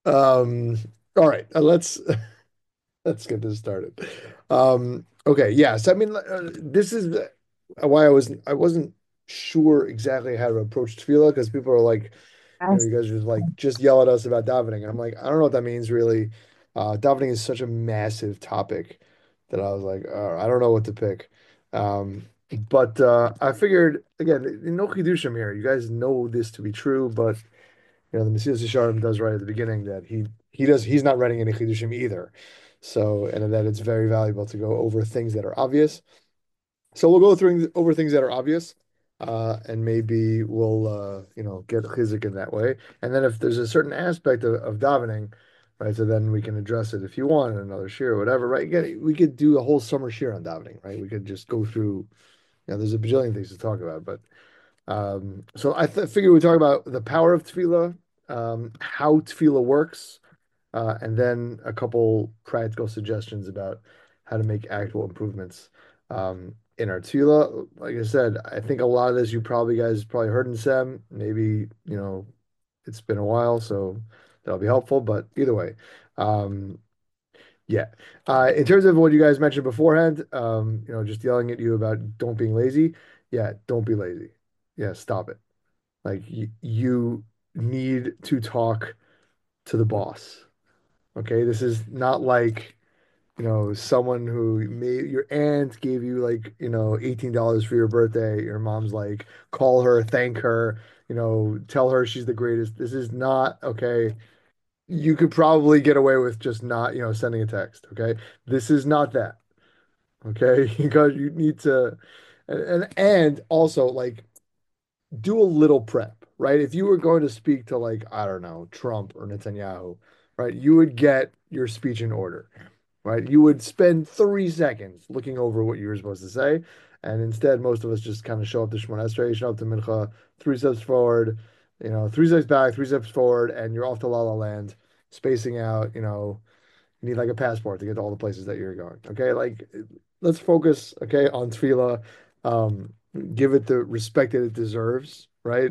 Um, all right, let's get this started. Okay, yes. I mean, this is why I wasn't sure exactly how to approach tefillah because people are like, you guys just like just yell at us about davening, and I'm like, I don't know what that means really. Davening is such a massive topic that I was like, I don't know what to pick. Um, but I figured again, no chidushim here. You guys know this to be true, but the Mesilas Yesharim does right at the beginning that he's not writing any chidushim either. So, and that it's very valuable to go over things that are obvious. So we'll go through over things that are obvious, and maybe we'll get chizik in that way. And then if there's a certain aspect of davening, right, so then we can address it if you want in another shir or whatever, right? Again, we could do a whole summer shir on davening, right? We could just go through. There's a bajillion things to talk about, but so I th figure we talk about the power of tefillah, how tefillah works, and then a couple practical suggestions about how to make actual improvements in our tefillah. Like I said, I think a lot of this you probably guys probably heard in SEM. Maybe, it's been a while, so that'll be helpful. But either way, um, yeah. In terms of what you guys mentioned beforehand, just yelling at you about don't being lazy. Yeah, don't be lazy. Yeah, stop it. Like you need to talk to the boss. Okay, this is not like, someone who made your aunt gave you like, $18 for your birthday. Your mom's like, call her, thank her, tell her she's the greatest. This is not okay. You could probably get away with just not, sending a text. Okay, this is not that. Okay, because you need to, and also like do a little prep, right? If you were going to speak to like, I don't know, Trump or Netanyahu, right, you would get your speech in order, right? You would spend 3 seconds looking over what you were supposed to say. And instead, most of us just kind of show up to Shemona Esrei, show up to Mincha, 3 steps forward, 3 steps back, 3 steps forward, and you're off to La La Land, spacing out, you need like a passport to get to all the places that you're going. Okay, like let's focus, okay, on tefillah. Give it the respect that it deserves, right?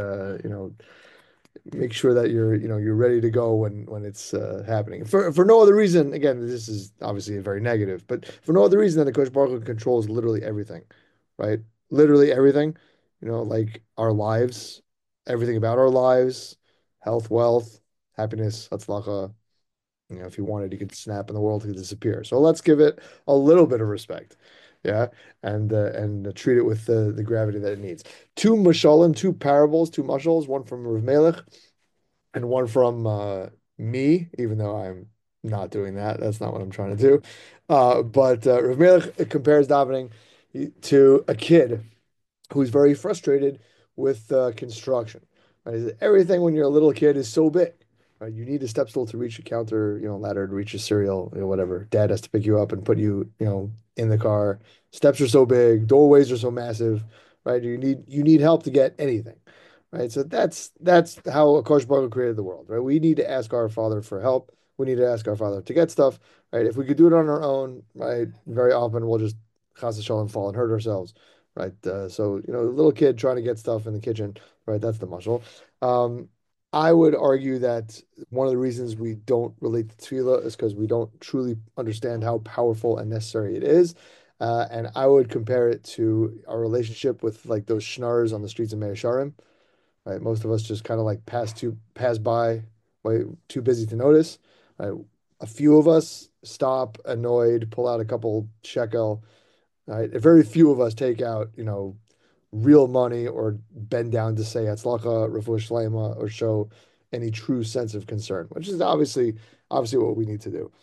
Make sure that you're ready to go when it's happening. For no other reason, again, this is obviously a very negative, but for no other reason than the Coach Baruch Hu controls literally everything, right? Literally everything, like our lives, everything about our lives, health, wealth, happiness, hatzlacha. If he wanted, he could snap and the world could disappear. So let's give it a little bit of respect. Yeah, and treat it with the gravity that it needs. Two mashalim, two parables, two mushals, one from Rav Melech and one from me, even though I'm not doing that. That's not what I'm trying to do. But Rav Melech compares davening to a kid who's very frustrated with construction. Right? Everything when you're a little kid is so big. Right? You need a step stool to reach a counter, ladder to reach a cereal, whatever. Dad has to pick you up and put you, in the car. Steps are so big, doorways are so massive, right? You need help to get anything, right? So that's how Akash Baruch Hu created the world, right? We need to ask our Father for help. We need to ask our Father to get stuff, right? If we could do it on our own, right, very often we'll just chas v'shalom fall and hurt ourselves, right? So a little kid trying to get stuff in the kitchen, right? That's the muscle. I would argue that one of the reasons we don't relate to tefillah is because we don't truly understand how powerful and necessary it is. And I would compare it to our relationship with like those schnars on the streets of Mea Shearim, right? Most of us just kind of like pass by, way too busy to notice. Right? A few of us stop, annoyed, pull out a couple shekel. Right? Very few of us take out, real money or bend down to say Hatzlacha, Refuah Shleima, or show any true sense of concern, which is obviously what we need to do.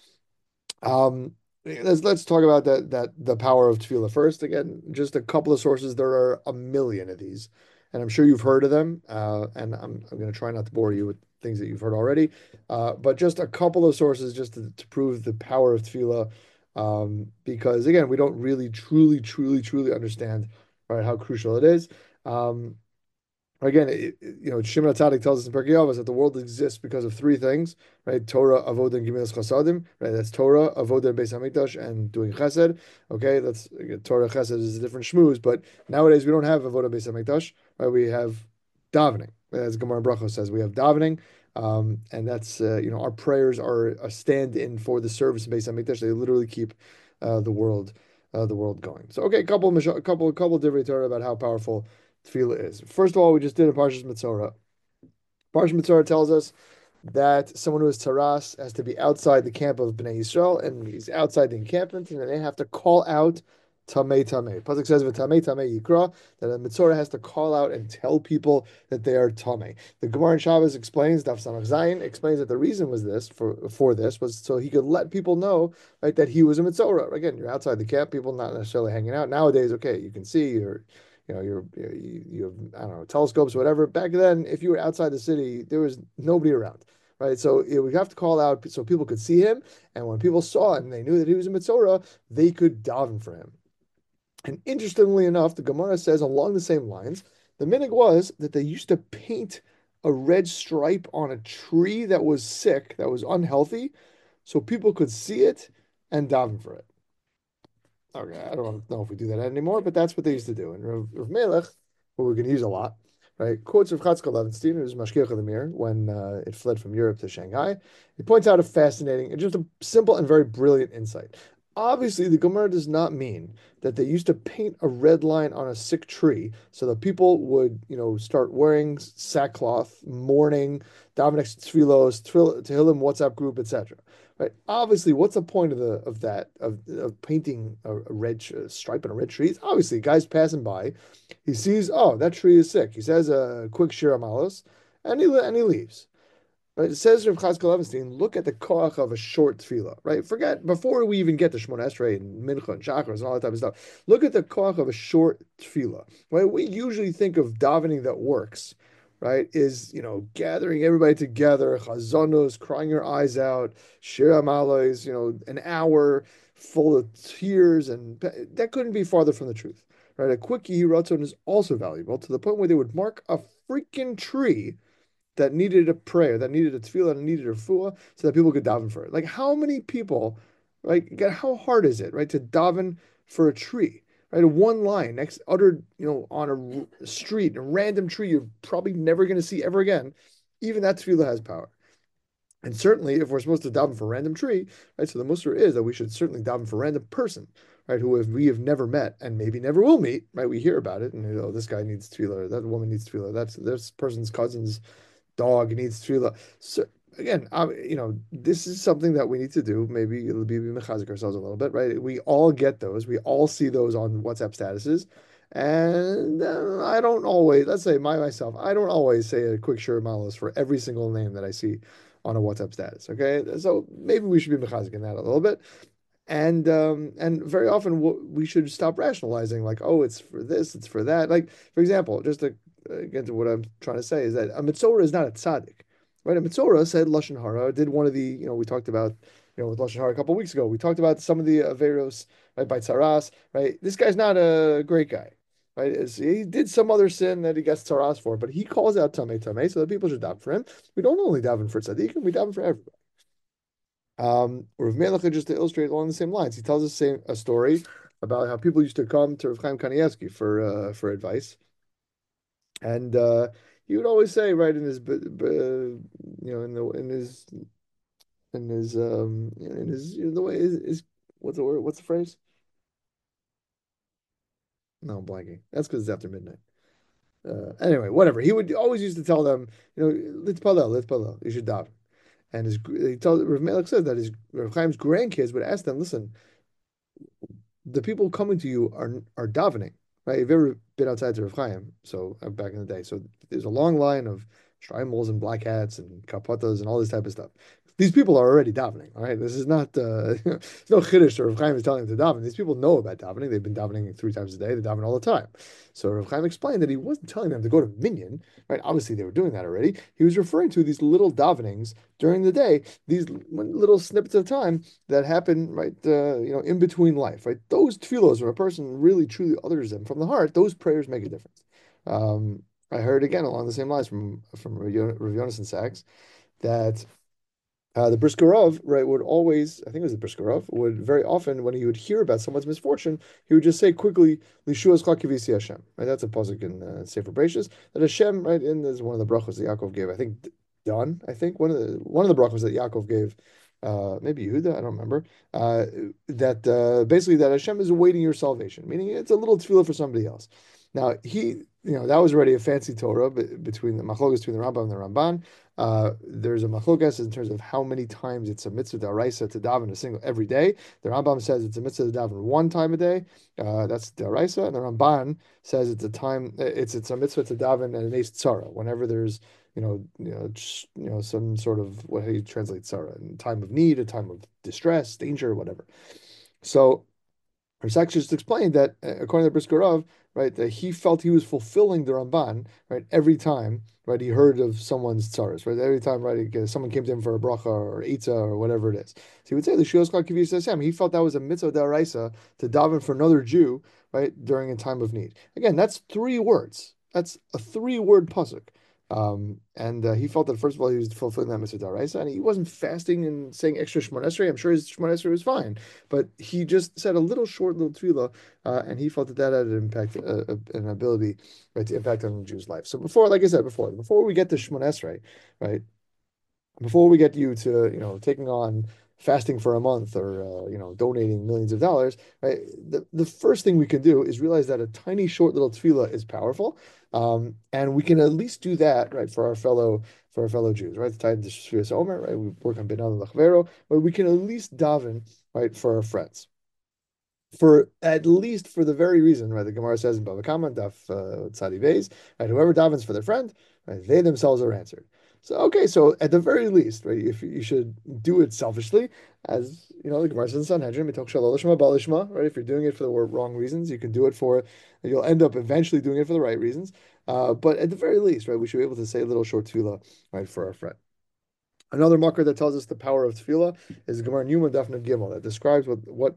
Let's talk about that the power of tefillah first. Again, just a couple of sources. There are a million of these, and I'm sure you've heard of them. And I'm going to try not to bore you with things that you've heard already. But just a couple of sources just to prove the power of tefillah. Because again, we don't really truly understand, right, how crucial it is. Um, Again, Shimon HaTzadik tells us in Pirkei Avos that the world exists because of three things, right? Torah, Avodah, and Gemilas Chasadim, right? That's Torah, Avodah, and Beis Hamikdash, and doing Chesed. Okay, that's again, Torah, Chesed is a different shmooze, but nowadays we don't have Avodah, Beis Hamikdash, right? We have davening, as Gemara Brachos says. We have davening, And that's our prayers are a stand-in for the service in Beis Hamikdash. They literally keep uh, the world the world going. So okay, couple different Torah about how powerful tefillah is. First of all, we just did a Parshas Mitzorah. Parshas Mitzorah tells us that someone who is taras has to be outside the camp of Bnei Yisrael, and he's outside the encampment, and then they have to call out Tamei Tamei. Pasuk says, "V'Tamei Tamei Yikra," that a Mitzorah has to call out and tell people that they are Tamei. The Gemara in Shabbos explains, Daf Samach Zayin explains that the reason was this for this was so he could let people know, right, that he was a Mitzorah. Again, you're outside the camp, people not necessarily hanging out. Nowadays, okay, you can see you have, I don't know, telescopes, whatever. Back then, if you were outside the city, there was nobody around, right? So we have to call out so people could see him, and when people saw him, they knew that he was a Mitzorah, they could daven for him. And interestingly enough, the Gemara says along the same lines, the minhag was that they used to paint a red stripe on a tree that was sick, that was unhealthy, so people could see it and daven for it. Okay, I don't know if we do that anymore, but that's what they used to do. And Rav Melech, who we're going to use a lot, right, quotes Rav Chatzkel Levenstein, who's Mashgiach of the Mir, when it fled from Europe to Shanghai. He points out a fascinating and just a simple and very brilliant insight. Obviously, the Gemara does not mean that they used to paint a red line on a sick tree so that people would, start wearing sackcloth, mourning, davening tefillos, Tehillim WhatsApp group, etc. Right. Obviously, what's the point of painting a red stripe on a red tree? It's obviously, a guy's passing by, he sees, oh, that tree is sick. He says a quick shir amalos, and he leaves. Right? It says Rav Chazkel Levenstein, look at the koach of a short tefillah. Right? Forget before we even get to Shmona Esrei and Mincha and Chakras and all that type of stuff. Look at the koach of a short tefillah. Right? We usually think of davening that works. Right, is gathering everybody together, chazanos, crying your eyes out, shir amalos, an hour full of tears, and that couldn't be farther from the truth. Right, a quick yiratzon is also valuable to the point where they would mark a freaking tree that needed a prayer, that needed a tefillah, and needed a refuah, so that people could daven for it. Like how many people, right? Again, how hard is it, right, to daven for a tree, right? A one line next, uttered, on a street, a random tree you're probably never going to see ever again. Even that tefillah has power. And certainly, if we're supposed to daven for a random tree, right? So the mussar is that we should certainly daven for a random person, right? We have never met and maybe never will meet, right? We hear about it, and this guy needs tefillah, or that woman needs tefillah, that's this person's cousin's dog needs tefillah. So again, this is something that we need to do. Maybe it'll be mechazik ourselves a little bit, right? We all get those. We all see those on WhatsApp statuses. And I don't always, let's say myself, I don't always say a quick shir malos for every single name that I see on a WhatsApp status. Okay, so maybe we should be mechazik in that a little bit. And very often we should stop rationalizing like, oh, it's for this, it's for that. Like, for example, just to get to what I'm trying to say is that a Mitzorah is not a tzaddik, right? A Mitzorah said Lashon Hara, did one of the, we talked about, with Lashon Hara a couple of weeks ago. We talked about some of the Averos, right, by Tzaras, right? This guy's not a great guy, right? He did some other sin that he gets Tzaras for, but he calls out Tamei Tamei, so that people should daven for him. We don't only daven for tzaddikim, we daven for everybody. Rav Melech, just to illustrate along the same lines, he tells us a story about how people used to come to Rav Chaim Kanievsky for advice, and he would always say, right, in his the way is what's the word? What's the phrase? No, I'm blanking. That's because it's after midnight. Anyway, whatever. He would always used to tell them, litpalel, you should daven. And he told Rav Melech said that his Rav Chaim's grandkids would ask them, listen, the people coming to you are davening, right? You've ever been outside to Rav Chaim, so back in the day, so there's a long line of shtreimels and black hats and kapatas and all this type of stuff. These people are already davening, all right? This is not, it's no chiddush or Rav Chaim is telling them to daven. These people know about davening. They've been davening 3 times a day. They daven all the time. So Rav Chaim explained that he wasn't telling them to go to minyan, right? Obviously, they were doing that already. He was referring to these little davenings during the day, these little snippets of time that happen, right, in between life, right? Those tefillos, where a person really truly utters them from the heart, those prayers make a difference. I heard again along the same lines from Rav Yonason Sachs that the Briskerov, right, would always, I think it was the Briskerov, would very often, when he would hear about someone's misfortune, he would just say quickly, Lishuas Chakivisi Hashem. Right, that's a pasuk in Sefer Bereshis, that Hashem, right, and this is one of the brachos that Yaakov gave, I think, done. I think one of the brachos that Yaakov gave, maybe Yehuda, I don't remember, that basically that Hashem is awaiting your salvation, meaning it's a little tefillah for somebody else. Now that was already a fancy Torah between the machlokas between the Rambam and the Ramban. There's a machlokas in terms of how many times it's a mitzvah daraisa to daven a single every day. The Rambam says it's a mitzvah to daven one time a day. That's daraisa, and the Ramban says it's a mitzvah to daven and an ace tzara whenever there's some sort of what how you translate Sarah in time of need, a time of distress, danger, whatever. So Rasak just explained that according to Brisker Rav, right, that he felt he was fulfilling the Ramban, right, every time, right, he heard of someone's tsaras, right, every time, right, someone came to him for a bracha or itza or whatever it is. So he would say the Shios Kal Kiviyas Hashem. He felt that was a mitzvah daraisa to daven for another Jew, right, during a time of need. Again, that's 3 words. That's a 3-word pasuk. And he felt that first of all he was fulfilling that mitzvah daraisa, and he wasn't fasting and saying extra Shemona Esrei. I'm sure his Shemona Esrei was fine, but he just said a little short little tefillah, and he felt that that had an impact, an ability, right, to impact on the Jew's life. So before, like I said before we get to Shemona Esrei, right, before we get you to taking on fasting for a month or donating millions of dollars, right, the first thing we can do is realize that a tiny short little tefillah is powerful, and we can at least do that, right, for our fellow Jews, right, the time to Shvius Omer, right, we work on Ben Adam Lachvero, but we can at least daven, right, for our friends, for at least for the very reason, right? The Gemara says in Bava Kama, Daf Tzadi Beis, right? Whoever davens for their friend, right, they themselves are answered. So okay, so at the very least, right, if you should do it selfishly, as the Gemara says in Sanhedrin, Mitok Shalol Lishma Bal Lishma, right? If you're doing it for the wrong reasons, you can do it for, you'll end up eventually doing it for the right reasons. But at the very least, right, we should be able to say a little short tefillah, right, for our friend. Another makar that tells us the power of tefillah is Gemara Numa Dafna Gimel that describes what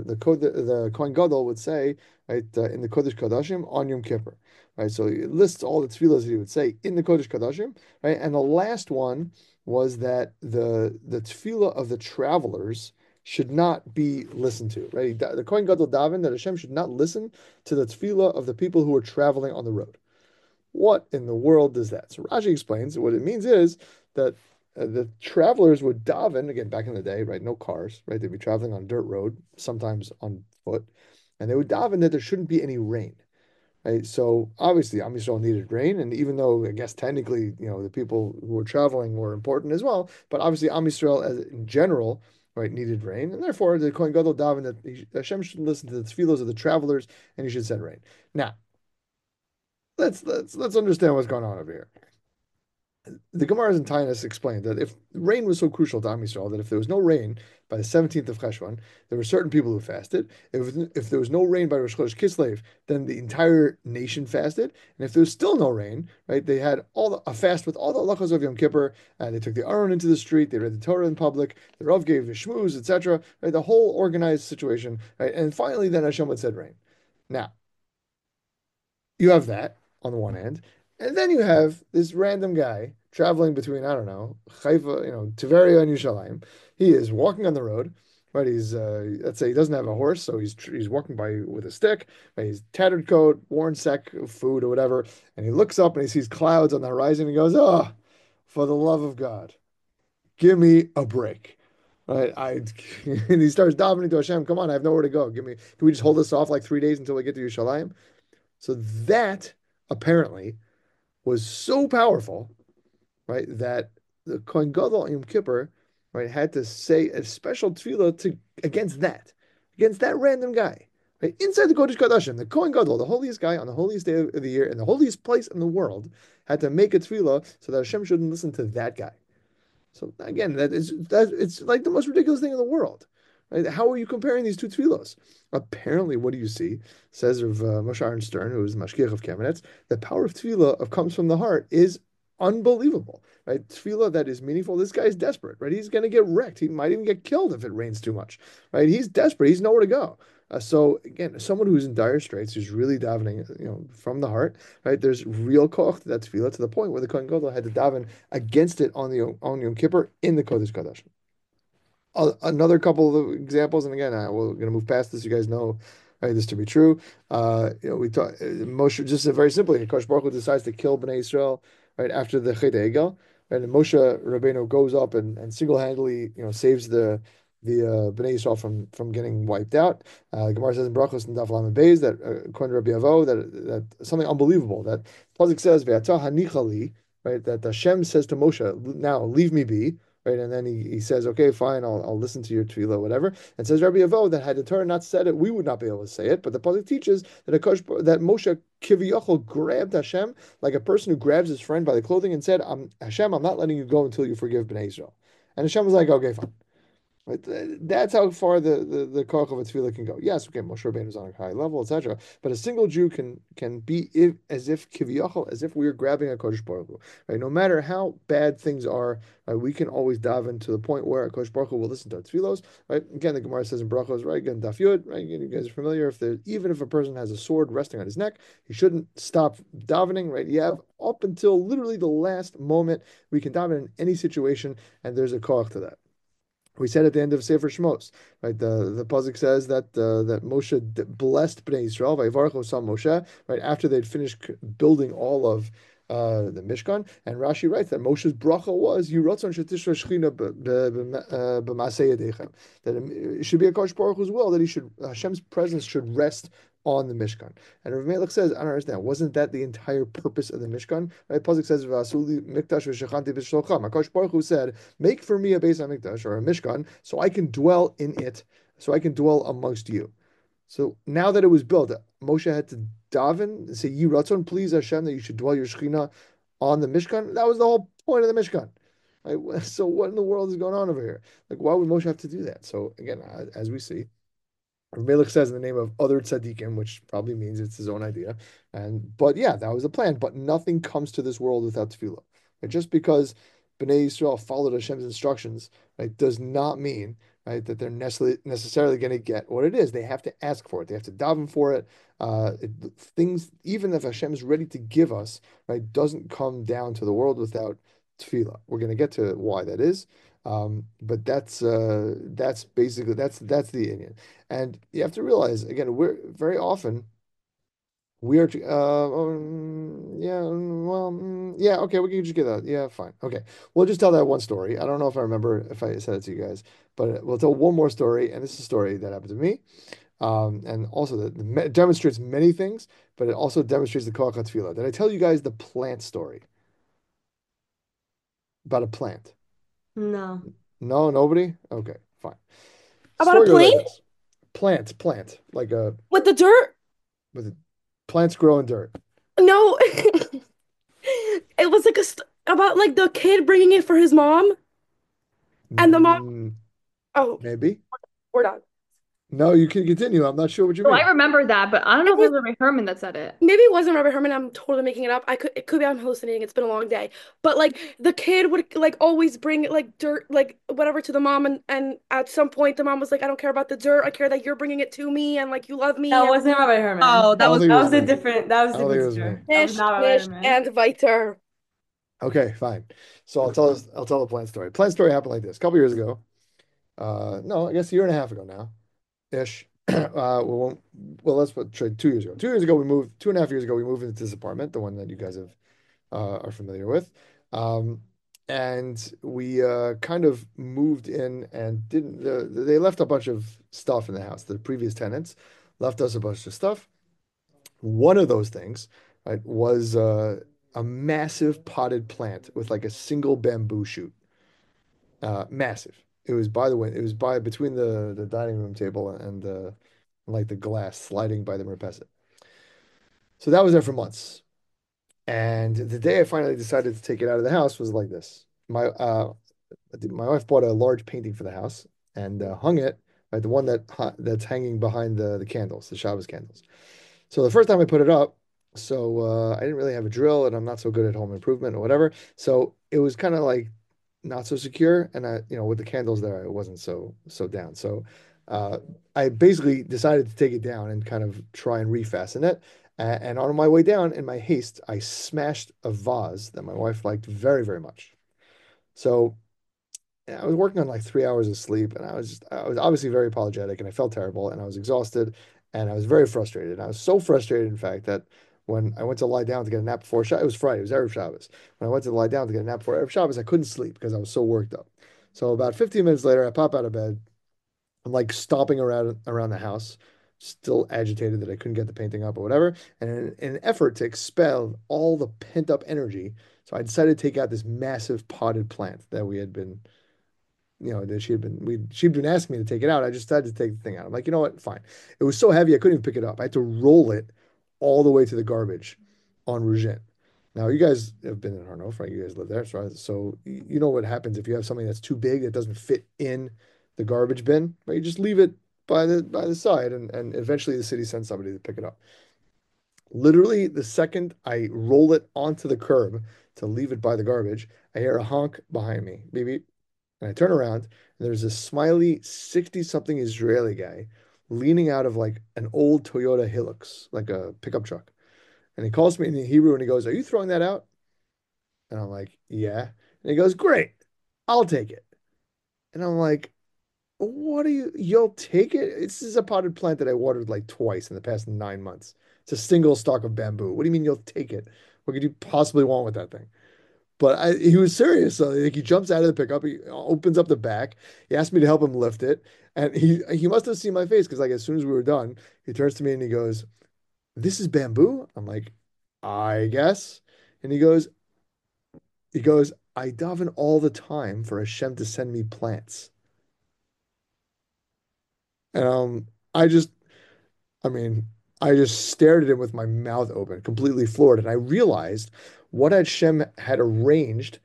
the Kohen Gadol would say, right, in the Kodesh Kodashim on Yom Kippur, right. So it lists all the tefillahs that he would say in the Kodesh Kodashim, right. And the last one was that the tefillah of the travelers should not be listened to, right. The Kohen Gadol daven that Hashem should not listen to the tefillah of the people who are traveling on the road. What in the world does that? So Rashi explains what it means is that the travelers would daven again back in the day, right? No cars, right? They'd be traveling on a dirt road, sometimes on foot, and they would daven that there shouldn't be any rain, right? So obviously, Am Yisrael needed rain, and even though I guess technically, the people who were traveling were important as well, but obviously Am Yisrael as in general, right, needed rain, and therefore the Kohen Gadol daven that Hashem should listen to the tefillos of the travelers, and he should send rain. Now, let's understand what's going on over here. The Gemara in Tainus explained that if rain was so crucial to Am Yisrael, that if there was no rain by the 17th of Cheshvan, there were certain people who fasted. If there was no rain by Rosh Chodesh Kislev, then the entire nation fasted. And if there was still no rain, right, they had a fast with all the halachos of Yom Kippur, and they took the Aron into the street, they read the Torah in public, the Rav gave the shmooze, etc. Right, the whole organized situation, right, and finally then Hashem would said rain. Now, you have that on the one hand, and then you have this random guy traveling between, I don't know, Haifa, Tiberia and Yerushalayim. He is walking on the road, right? He's let's say he doesn't have a horse, so he's walking by with a stick. Right? He's tattered coat, worn sack of food or whatever, and he looks up and he sees clouds on the horizon. And he goes, "Oh, for the love of God, give me a break." Right, and he starts davening to Hashem. Come on, I have nowhere to go. Can we just hold this off like 3 days until we get to Yerushalayim? So that apparently was so powerful, right, that the Kohen Gadol on Yom Kippur, right, had to say a special tefillah against that random guy, right, inside the Kodesh Kodashim. The Kohen Gadol, the holiest guy on the holiest day of the year in the holiest place in the world, had to make a tefillah so that Hashem shouldn't listen to that guy. So again, it's like the most ridiculous thing in the world. Right? How are you comparing these two tefillos? Apparently, what do you see? Says of Moshe Aaron Stern, who is Mashgiach of Kamenetz, the power of tefillah comes from the heart is unbelievable. Right? Tefillah that is meaningful. This guy is desperate. Right? He's going to get wrecked. He might even get killed if it rains too much. Right? He's desperate. He's nowhere to go. So again, someone who's in dire straits, who's really davening, from the heart, right? There's real koch to that tefillah to the point where the Kohen Gadol had to daven against it on Yom Kippur in the Kodesh Kodesh. Another couple of examples, and again, we're going to move past this. You guys know, right, this to be true. We talk Moshe just very simply. Kosh Baruch Hu decides to kill Bnei Israel right after the Chet Egel. right? And Moshe Rabbeinu goes up and single-handedly, saves the Bnei Yisrael from getting wiped out. Gemara says in Brachos and Daf Lamed Beis that according to Rabbi Avo that something unbelievable that Pasuk says Ve'ata hanichali, right? That Hashem says to Moshe, now leave me be. Right, and then he says, "Okay, fine, I'll listen to your tefillah, whatever." And says Rabbi Avo that had the Torah not said it, we would not be able to say it. But the pasuk teaches that Moshe Kiviyachol grabbed Hashem like a person who grabs his friend by the clothing and said, Hashem, I'm not letting you go until you forgive Bnei Israel." And Hashem was like, "Okay, fine." Right? That's how far the koach of a tefillah can go. Yes, okay, Moshe Rabbeinu is on a high level, etc. But a single Jew can be as if kiviyachol, as if we are grabbing a Kodesh Baruch Hu. Right? No matter how bad things are, right, we can always daven to the point where a Kodesh Baruch Hu will listen to our tefillos. Right? Again, the Gemara says in Brachos, right? Again, Daf Yud, right? Again, you guys are familiar. Even if a person has a sword resting on his neck, he shouldn't stop davening. Right? You have up until literally the last moment we can daven in any situation, and there's a koach to that. We said at the end of Sefer Shmos, right? The pasuk says that Moshe blessed Bnei Israel, Vayivarach Osam Moshe, right after they'd finished building all of the Mishkan, and Rashi writes that Moshe's bracha was Yiratzon Shetishra Shechina b'Masei Yadechem, that it should be a Kodesh Baruch Hu's will that Hashem's presence should rest on the Mishkan. And Rav Melech says, I don't understand, wasn't that the entire purpose of the Mishkan? Right? Pasuk says, "V'asuli mikdash v'shechanti b'shlocham." HaKadosh Baruch Hu said, make for me a Beis HaMikdash or a Mishkan so I can dwell in it, so I can dwell amongst you. So now that it was built, Moshe had to daven and say, Yi Ratzon, please Hashem, that you should dwell your Shekhinah on the Mishkan. That was the whole point of the Mishkan. Right? So what in the world is going on over here? Like, why would Moshe have to do that? So again, as we see, Melech says in the name of other tzaddikim, which probably means it's his own idea. But yeah, that was the plan. But nothing comes to this world without tefillah. Right? Just because Bnei Yisrael followed Hashem's instructions, right, does not mean right that they're necessarily going to get what it is. They have to ask for it. They have to daven for it. Things, even if Hashem is ready to give us, right, doesn't come down to the world without tefillah. We're going to get to why that is. But that's basically that's the Indian. And you have to realize again, we're very often we are yeah, well, yeah, okay, we can just get that. Yeah, fine. Okay. We'll just tell that one story. I don't know if I remember if I said it to you guys, but we'll tell one more story, and this is a story that happened to me. And also that it demonstrates many things, but it also demonstrates the koach tefillah. Did I tell you guys the plant story about a plant? No. No, nobody? Okay, fine. About a Story goes like plane this. Plant, like a with the dirt? with plants grow in dirt. No. It was like about like the kid bringing it for his mom and the mom. Mm, Oh, maybe. we're done. No, you can continue. I'm not sure what you Oh, I mean. remember that, but I don't It know if it was was Ray Herman that said it. maybe it wasn't Robert Herman. I'm totally making it up. It could be I'm hallucinating. It's been a long day. But like the kid would like always bring like dirt, like whatever to the mom, and at some point the mom was like, I don't care about the dirt. I care that you're bringing it to me and like you love That me and wasn't Rabbi Herman. oh, I that don't was think it That was was a me. different. That was I a don't think different it was me. sister. That was Nish, not Rabbi Nish, Herman. and weiter. Okay, fine. So I'll tell the plant story. Plant story happened like this. A couple years ago. No, I guess a year and a half ago now, ish. Let's put trade 2 years ago. 2 years ago we moved. 2.5 years ago we moved into this apartment, the one that you guys have are familiar with. Um, and we kind of moved in and didn't, they left a bunch of stuff in the house. The previous tenants left us a bunch of stuff. One of those things, right, was a massive potted plant with like a single bamboo shoot. Massive. It was by the way, it was by between the dining room table and like the glass sliding by the merpeset. So that was there for months. And the day I finally decided to take it out of the house was like this. My wife bought a large painting for the house and hung it, right, the one that's hanging behind the candles, the Shabbos candles. So the first time I put it up, so I didn't really have a drill, and I'm not so good at home improvement or whatever. So it was kind of like not so secure, and with the candles there, I wasn't so down. So uh, I basically decided to take it down and kind of try and refasten it. And on my way down, in my haste, I smashed a vase that my wife liked very, very much. So I was working on like 3 hours of sleep, and I was obviously very apologetic, and I felt terrible, and I was exhausted, and I was very frustrated. And I was so frustrated, in fact, that when I went to lie down to get a nap before Shabbos. It was Friday, it was Erev Shabbos. When I went to lie down to get a nap before Erev Shabbos, I couldn't sleep because I was so worked up. So about 15 minutes later, I pop out of bed. I'm like stomping around the house, still agitated that I couldn't get the painting up or whatever. And in an effort to expel all the pent up energy, so I decided to take out this massive potted plant that we had been, that she'd been asking me to take it out. I just decided to take the thing out. I'm like, you know what? Fine. It was so heavy I couldn't even pick it up. I had to roll it all the way to the garbage on Regent. Now, you guys have been in Harnof, right? You guys live there, so you know what happens if you have something that's too big that doesn't fit in the garbage bin, right? You just leave it by the side, and eventually the city sends somebody to pick it up. Literally, the second I roll it onto the curb to leave it by the garbage, I hear a honk behind me, beep beep, and I turn around, and there's a smiley 60-something Israeli guy leaning out of like an old Toyota Hilux, like a pickup truck. And he calls me in Hebrew and he goes, "Are you throwing that out?" And I'm like, "Yeah." And he goes, "Great, I'll take it." And I'm like, "What are you'll take it? This is a potted plant that I watered like twice in the past 9 months. It's a single stalk of bamboo. What do you mean you'll take it? What could you possibly want with that thing?" But he was serious. So like, he jumps out of the pickup. He opens up the back. He asked me to help him lift it. And he must have seen my face because like as soon as we were done, he turns to me and he goes, "This is bamboo?" I'm like, "I guess." And he goes, "I daven all the time for Hashem to send me plants." And I just, I mean, I just stared at him with my mouth open, completely floored. And I realized what Hashem had arranged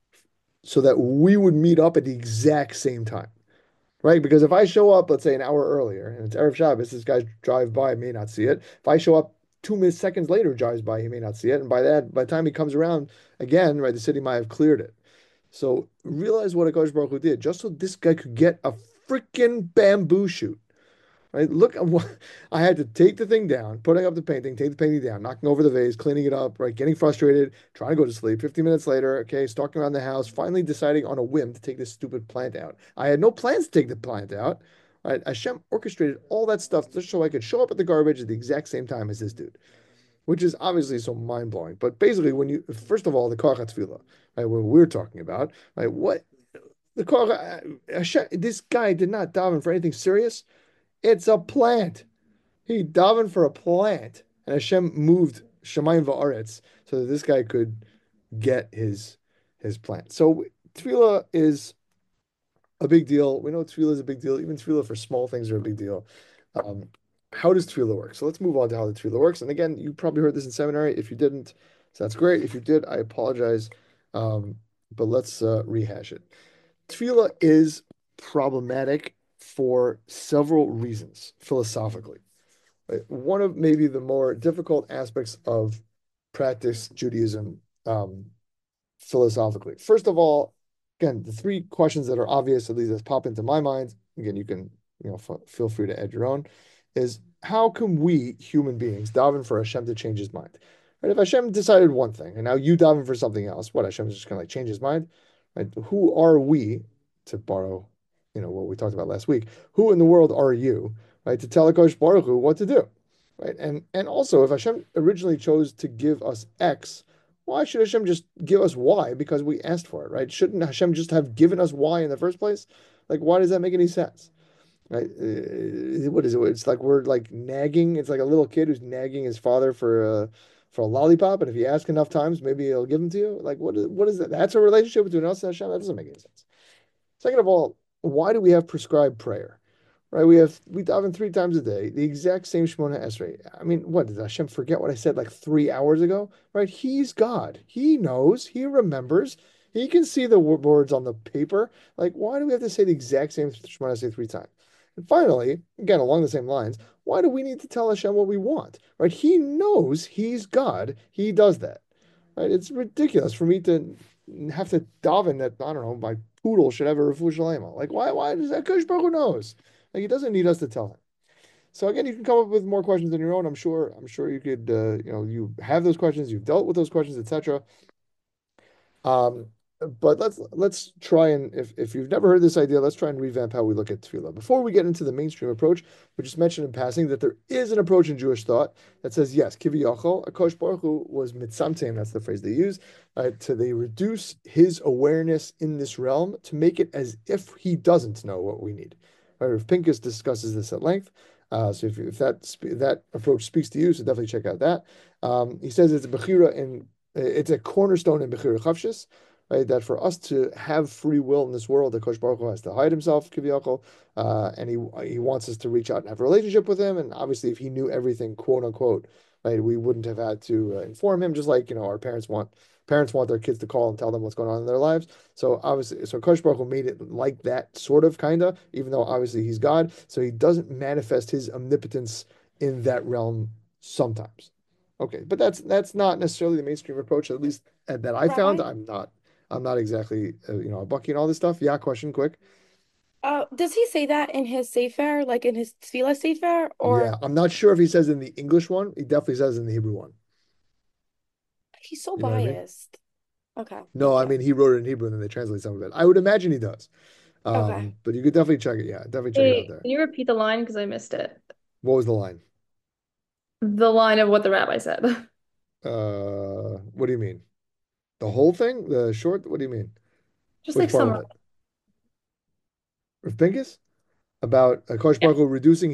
so that we would meet up at the exact same time. Right? Because if I show up, let's say an hour earlier, and it's Erev Shabbos, this guy drives by, may not see it. If I show up 2 minutes, seconds later, drives by, he may not see it. And by the time he comes around again, right, the city might have cleared it. So realize what Akash Baruch Hu did, just so this guy could get a freaking bamboo shoot. Right? Look at what I had to take the thing down, putting up the painting, take the painting down, knocking over the vase, cleaning it up, right? Getting frustrated, trying to go to sleep. 15 minutes later, okay, stalking around the house, finally deciding on a whim to take this stupid plant out. I had no plans to take the plant out. Right? Hashem orchestrated all that stuff just so I could show up at the garbage at the exact same time as this dude, which is obviously so mind blowing. But basically, first of all, the Koach HaTefillah, right, what we're talking about, right, what the Koach, Hashem, this guy did not daven for anything serious. It's a plant. He davened for a plant, and Hashem moved Shemayim va'aretz so that this guy could get his plant. So tefillah is a big deal. We know tefillah is a big deal. Even tefillah for small things are a big deal. Um, how does tefillah work? So let's move on to how the tefillah works. And again, you probably heard this in seminary. If you didn't, so that's great. If you did, I apologize. Um, but let's rehash it. Tefillah is problematic for several reasons philosophically. Right? One of maybe the more difficult aspects of practice Judaism philosophically. First of all, again, the three questions that are obvious, at least that pop into my mind, again, you can feel free to add your own, is how can we human beings daven for Hashem to change his mind? Right? If Hashem decided one thing and now you daven for something else, what Hashem is just gonna like change his mind? Right? Who are we, to borrow, what we talked about last week? Who in the world are you, right, to tell Hakadosh Baruch Hu what to do? Right. And also if Hashem originally chose to give us X, why should Hashem just give us Y because we asked for it, right? Shouldn't Hashem just have given us Y in the first place? Like, why does that make any sense? Right? What is it? It's like we're like nagging. It's like a little kid who's nagging his father for a lollipop, and if you ask enough times, maybe he'll give them to you. Like, what is that? That's a relationship between us and Hashem? That doesn't make any sense. Second of all, why do we have prescribed prayer? Right? We daven 3 times a day, the exact same Shemona Esrei. I mean, what did Hashem forget what I said like 3 hours ago? Right? He's God. He knows. He remembers. He can see the words on the paper. Like, why do we have to say the exact same Shemona Esrei 3 times? And finally, again along the same lines, why do we need to tell Hashem what we want? Right? He knows He's God. He does that. Right? It's ridiculous for me to have to daven that I don't know my poodle should have a refuah shalema. Like why does that Kosh Baruch Hu knows? Like he doesn't need us to tell him. So again, you can come up with more questions on your own. I'm sure you could you have those questions, you've dealt with those questions, etc. Um, but let's try and if you've never heard this idea, let's try and revamp how we look at tefillah. Before we get into the mainstream approach, we just mentioned in passing that there is an approach in Jewish thought that says yes, kiviyachol, Akash Baruch Hu was mitzamtein, that's the phrase they use, to they reduce his awareness in this realm to make it as if he doesn't know what we need. Right? If Pincus discusses this at length. So if that approach speaks to you, so definitely check out that. He says it's a cornerstone in Bechira Chavshis, right? That for us to have free will in this world, the Kosh Baruch Hu has to hide himself, Kiviyachol, and he wants us to reach out and have a relationship with him. And obviously, if he knew everything, quote unquote, right, we wouldn't have had to inform him. Just like our parents want their kids to call and tell them what's going on in their lives. So obviously, so Kosh Baruch Hu made it like that, sort of, kinda, even though obviously he's God, so he doesn't manifest his omnipotence in that realm sometimes. Okay, but that's not necessarily the mainstream approach, at least that I found. Rabbi, I'm not exactly a Bucky and all this stuff. Yeah, question quick. does he say that in his Sefer, like in his Tefillah Sefer, Yeah, or I'm not sure if he says in the English one. He definitely says in the Hebrew one. he's so You know what I mean? biased? Okay, No, thank I you. mean he wrote it in Hebrew and then they translate some of it. I would imagine he does. Okay. But you could definitely check it. Yeah, definitely check it out Wait, there. can you repeat the line because I missed it? What was the line? The line of what the rabbi said. What do you mean? The whole thing? The short? What do you mean? Just Which like part of summarize. it? With Pincus? About Kosh Yeah. Baruch Hu reducing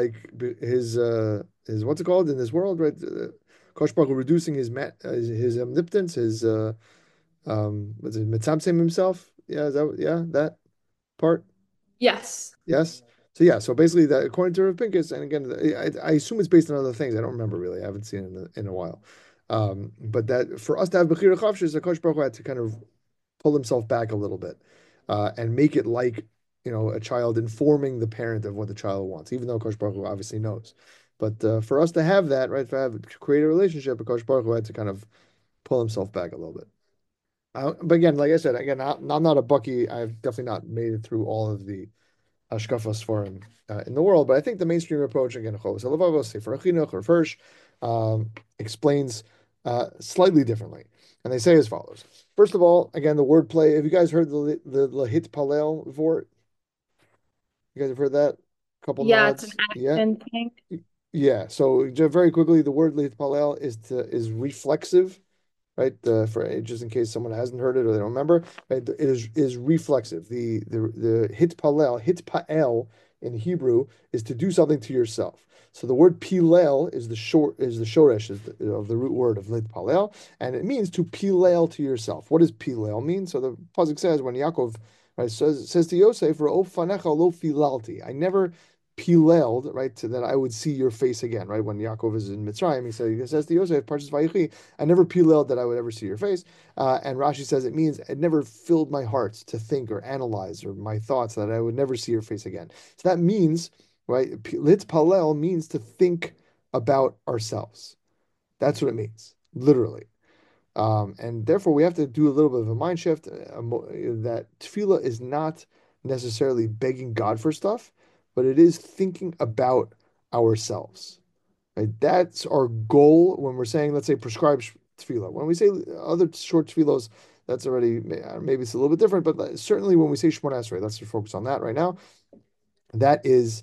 his what's it called in this world, right? Kosh Baruch Hu reducing his omnipotence, his what's it, Mitzamtzim himself? Yeah, that part? Yes. Yes. So yeah, so basically that according to Rav Pincus, and again, I assume it's based on other things. I don't remember really. I haven't seen it in a while. But that for us to have Bechira Chavshis, Kosh Baruch Hu had to kind of pull himself back a little bit and make it like a child informing the parent of what the child wants, even though Kosh Baruch Hu obviously knows. But for us to have that, right, to create a relationship, Kosh Baruch Hu had to kind of pull himself back a little bit. But again, like I said, again, I'm not a Bucky. I've definitely not made it through all of the Hashkafas for him in the world, but I think the mainstream approach, again, Chovos HaLevavos, Sefer HaChinuch, or Hirsch, explains slightly differently. And they say as follows. First of all, again, the wordplay. Have you guys heard the Lahit Palel before? You guys have heard that? Couple Yeah, it's an nods. Yeah. action thing. Yeah. So just very quickly, the word Lahit Palel is reflexive, right? For just in case someone hasn't heard it or they don't remember, right? It is reflexive. The hitpael in Hebrew is to do something to yourself. So the word pilel is the shoresh of the root word of hitpalel, and it means to pilel to yourself. What does pilel mean? So the pasuk says when Yaakov, right, says to Yosef, "Ra'o fanecha lo filalti." I never pileled, right, to that I would see your face again, right? When Yaakov is in Mitzrayim, he says to Yosef, Parshas Vayechi, I never pileled that I would ever see your face. And Rashi says it means it never filled my heart to think or analyze or my thoughts that I would never see your face again. So that means, right, lit palel means to think about ourselves. That's what it means, literally. And therefore, we have to do a little bit of a mind shift that tefillah is not necessarily begging God for stuff, but it is thinking about ourselves. Right? That's our goal when we're saying, let's say, prescribed tefillah. When we say other short tefillos, that's already maybe it's a little bit different, but certainly when we say Shemona Esrei, let's just focus on that right now. That is,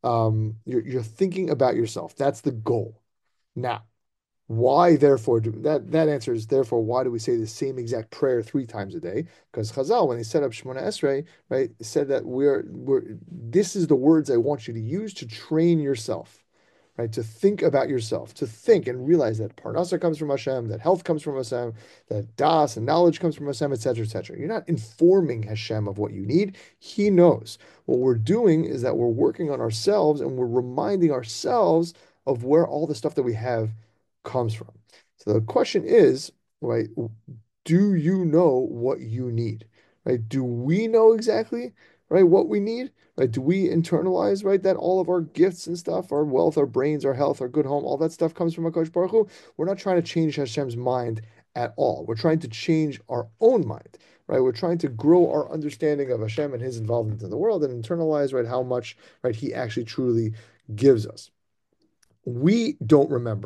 you're thinking about yourself. That's the goal. Now, why, therefore, that answer is therefore why do we say the same exact prayer 3 times a day? Because Chazal, when he set up Shemona Esrei, right, said that we're this is the words I want you to use to train yourself, right? To think about yourself, to think and realize that Parnasa comes from Hashem, that health comes from Hashem, that Das and knowledge comes from Hashem, etc., etc. You're not informing Hashem of what you need. He knows. What we're doing is that we're working on ourselves and we're reminding ourselves of where all the stuff that we have comes from. So the question is, right, do you know what you need? Right? Do we know exactly, right, what we need? Right? Do we internalize, right, that all of our gifts and stuff, our wealth, our brains, our health, our good home, all that stuff comes from HaKadosh Baruch Hu? We're not trying to change Hashem's mind at all. We're trying to change our own mind, right? We're trying to grow our understanding of Hashem and his involvement in the world and internalize, right, how much, right, he actually truly gives us. We don't remember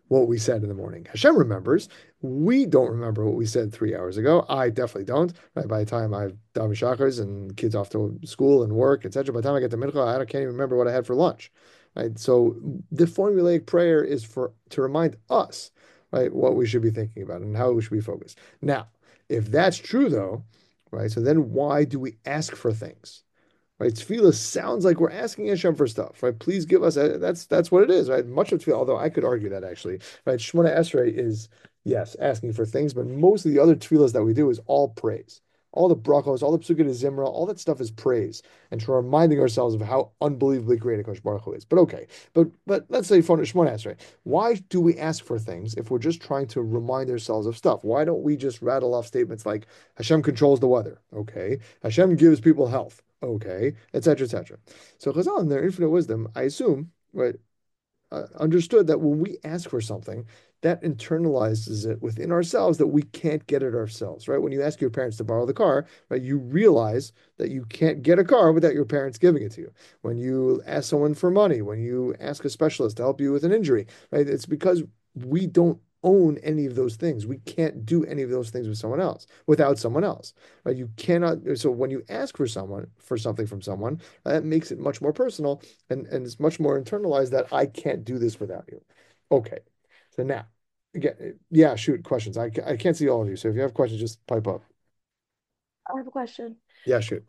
what we said in the morning. Hashem remembers. We don't remember what we said 3 hours ago. I definitely don't. Right? By the time I've done shachars and kids off to school and work, etc., by the time I get to mincha, can't even remember what I had for lunch. Right? So the formulaic prayer is for to remind us, right, what we should be thinking about and how we should be focused. Now, if that's true, though, right, so then why do we ask for things? Right? Tefillah sounds like we're asking Hashem for stuff, right? Please give us. That's what it is, right? Much of tefillah, although I could argue that actually, right? Shemona Esrei is yes asking for things, but most of the other tefillahs that we do is all praise. All the brachos, all the psukei de zimra, all that stuff is praise, and to reminding ourselves of how unbelievably great Hakadosh Baruch Hu is. But okay, but let's say for Shemona Esrei, why do we ask for things if we're just trying to remind ourselves of stuff? Why don't we just rattle off statements like Hashem controls the weather? Okay, Hashem gives people health. Okay, etc., etc. So Chazal, in their infinite wisdom, I assume, right, understood that when we ask for something, that internalizes it within ourselves that we can't get it ourselves, right? When you ask your parents to borrow the car, right, you realize that you can't get a car without your parents giving it to you. When you ask someone for money, when you ask a specialist to help you with an injury, right, it's because we don't own any of those things. We can't do any of those things with someone else, without someone else, right? You cannot. So when you ask for someone for something from someone, that makes it much more personal and it's much more internalized that I can't do this without you. Okay. So now, again, yeah, shoot, questions. I can't see all of you. So if you have questions, just pipe up. I have a question. Yeah, shoot.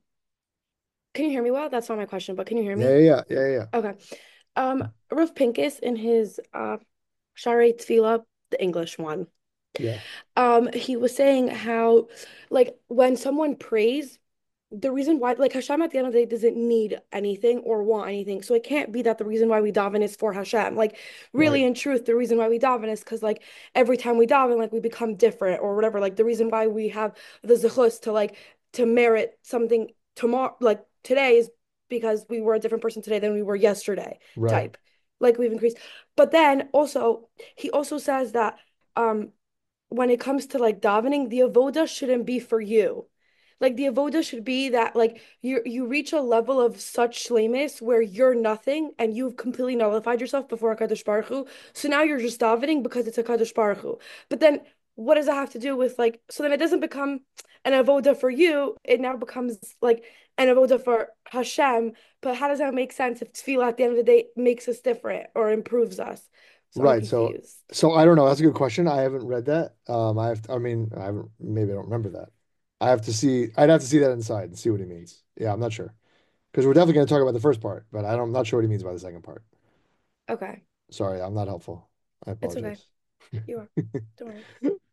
Can you hear me well? That's not my question, but can you hear Yeah, me? yeah, yeah, yeah, yeah. Okay. Rav Pincus in his Sha'arei Tefillah, the English one, Yeah. he was saying how, like, when someone prays, the reason why, like, Hashem at the end of the day doesn't need anything or want anything. So it can't be that the reason why we daven is for Hashem. Like, Right. really, in truth, the reason why we daven is because, like, every time we daven, like, we become different or whatever. Like, the reason why we have the zechus to, like, to merit something tomorrow, like, today is because we were a different person today than we were yesterday, Right. type. Like, we've increased. But then also, he also says that, um, when it comes to like davening, the avoda shouldn't be for you. Like the avoda should be that like you reach a level of such shlemis where you're nothing and you've completely nullified yourself before Hakadosh Baruch Hu. So now you're just davening because it's Hakadosh Baruch Hu. But then what does that have to do with like? So then it doesn't become an avoda for you. It now becomes like an avoda for Hashem. But how does that make sense if tefillah at the end of the day makes us different or improves us? So I'm Right. So confused. so I don't know. That's a good question. I haven't read that. I mean, I haven't maybe I don't remember that. I'd have to see that inside and see what he means. Yeah, I'm not sure. Because we're definitely going to talk about the first part, but I'm not sure what he means by the second part. Okay, Sorry, I'm not helpful. I it's okay. apologize. You are. Don't worry.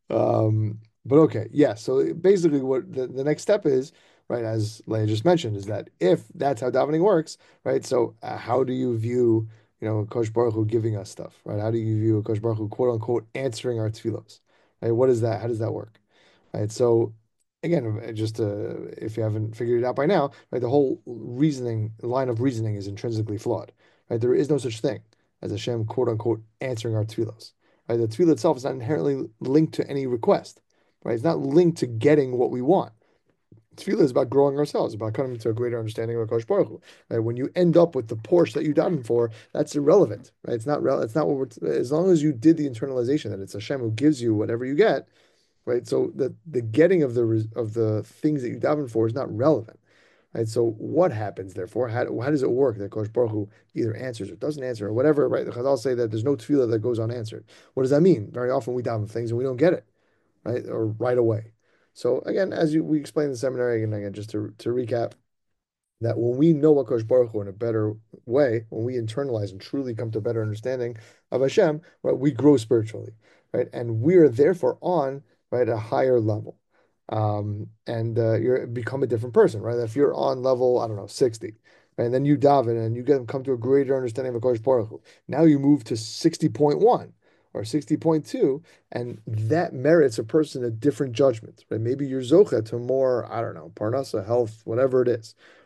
But okay, yeah. So basically, what the next step is, right, as Leah just mentioned, is that if that's how davening works, right? So how do you view, Kosh Baruch Hu giving us stuff, right? How do you view Kosh Baruch Hu, quote unquote, answering our tefillos, right? What is that? How does that work, right? So again, just if you haven't figured it out by now, right, the whole line of reasoning is intrinsically flawed, right? There is no such thing as Hashem, quote unquote, answering our tefillos. Right? The tefillah itself is not inherently linked to any request, right? It's not linked to getting what we want. Tefillah is about growing ourselves, about coming to a greater understanding of Hakadosh Baruch Hu. Right? When you end up with the Porsche that you davened for, that's irrelevant, right? It's not what as long as you did the internalization that it's Hashem who gives you whatever you get, right? So the getting of the things that you daven for is not relevant. Right. So what happens therefore? How does it work that Kosh Baruch Hu either answers or doesn't answer or whatever? Right. The Chazal say that there's no tefillah that goes unanswered. What does that mean? Very often we daven things and we don't get it, right, or right away. So again, we explained in the seminary, and again, just to recap, that when we know Hakadosh Baruch Hu in a better way, when we internalize and truly come to a better understanding of Hashem, right, we grow spiritually, right, and we are therefore on right a higher level, and you become a different person, right? If you're on level, I don't know, 60, right, and then you daven and you come to a greater understanding of Hakadosh Baruch Hu, now you move to 60.1 or 60.2, and that merits a person a different judgment, right? Maybe you're zocha to more, I don't know, parnasa, health, whatever it is,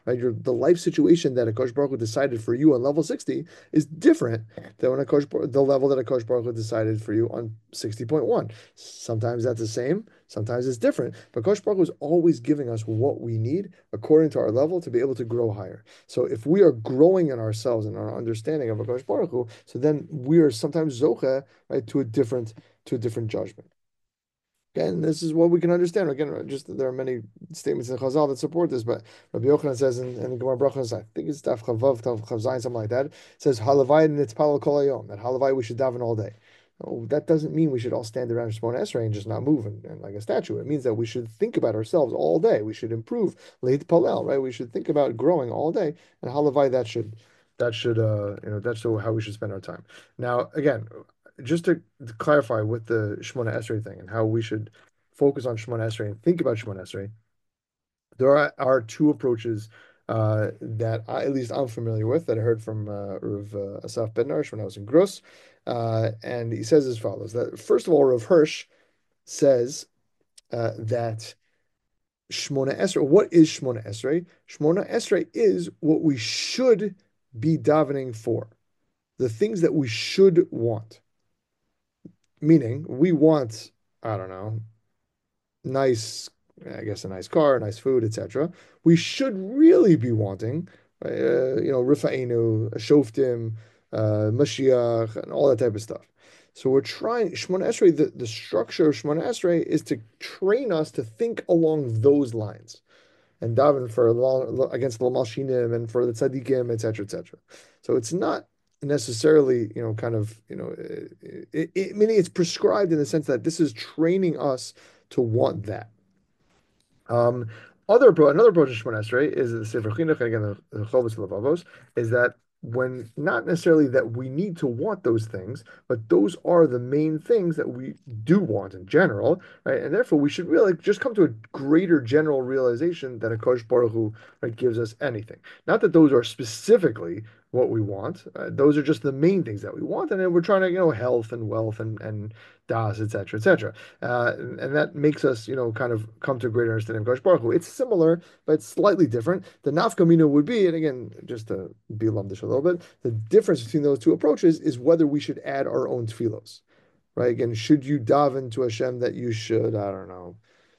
right? The life situation that Akash Baruch Hu decided for you on level 60 is different than the level that Akash Baruch Hu decided for you on 60.1. Sometimes that's the same, sometimes it's different. But Akash Baruch Hu is always giving us what we need according to our level to be able to grow higher. So if we are growing in ourselves and our understanding of Akash Baruch Hu, so then we are sometimes zocha, right, to a different judgment. Again, this is what we can understand. Again, just there are many statements in Chazal that support this, but Rabbi Yochanan says in the Gemara Brachos, I think it's Daf Chavav, Tav Chav Zayin, something like that. It says Halavai and it's Palal Kol Hayom. That Halavai we should daven all day. Oh, that doesn't mean we should all stand around Shemona Esrei and just not move and like a statue. It means that we should think about ourselves all day. We should improve Leit Palel, right? We should think about growing all day. And Halavai that should that's how we should spend our time. Now, again, just to clarify with the Shemona Esrei thing and how we should focus on Shemona Esrei and think about Shemona Esrei, there are two approaches that at least I'm familiar with that I heard from Rav Asaf Bednarsh when I was in Gross. And he says as follows, that first of all, Rav Hirsch says that Shmona Esrei, what is Shmona Esrei? Shmona Esrei is what we should be davening for, the things that we should want. Meaning, we want, I don't know, nice, I guess a nice car, nice food, etc. We should really be wanting, Rifa'inu, Shoftim, Mashiach, and all that type of stuff. So we're trying, Shemona Esrei, the structure of Shemona Esrei is to train us to think along those lines and daven for against the Malshinim and for the tzaddikim, etc., etc. So it's not necessarily, meaning it's prescribed in the sense that this is training us to want that. Um, another approach to Shemona Esrei is the Sefer Chinuch, again, the Chovos Levavos, is that when not necessarily that we need to want those things, but those are the main things that we do want in general, right? And therefore, we should really just come to a greater general realization that Hakadosh Baruch Hu, right, gives us anything. Not that those are specifically what we want; those are just the main things that we want, and then we're trying to, health and wealth and das, etc., etc. And that makes us, kind of come to a greater understanding of Hakadosh Baruch Hu. It's similar, but it's slightly different. The nafkamina would be, and again, just to be lumdish a little bit, the difference between those two approaches is whether we should add our own tefillos, right? Again, should you daven to Hashem that you should, I don't know,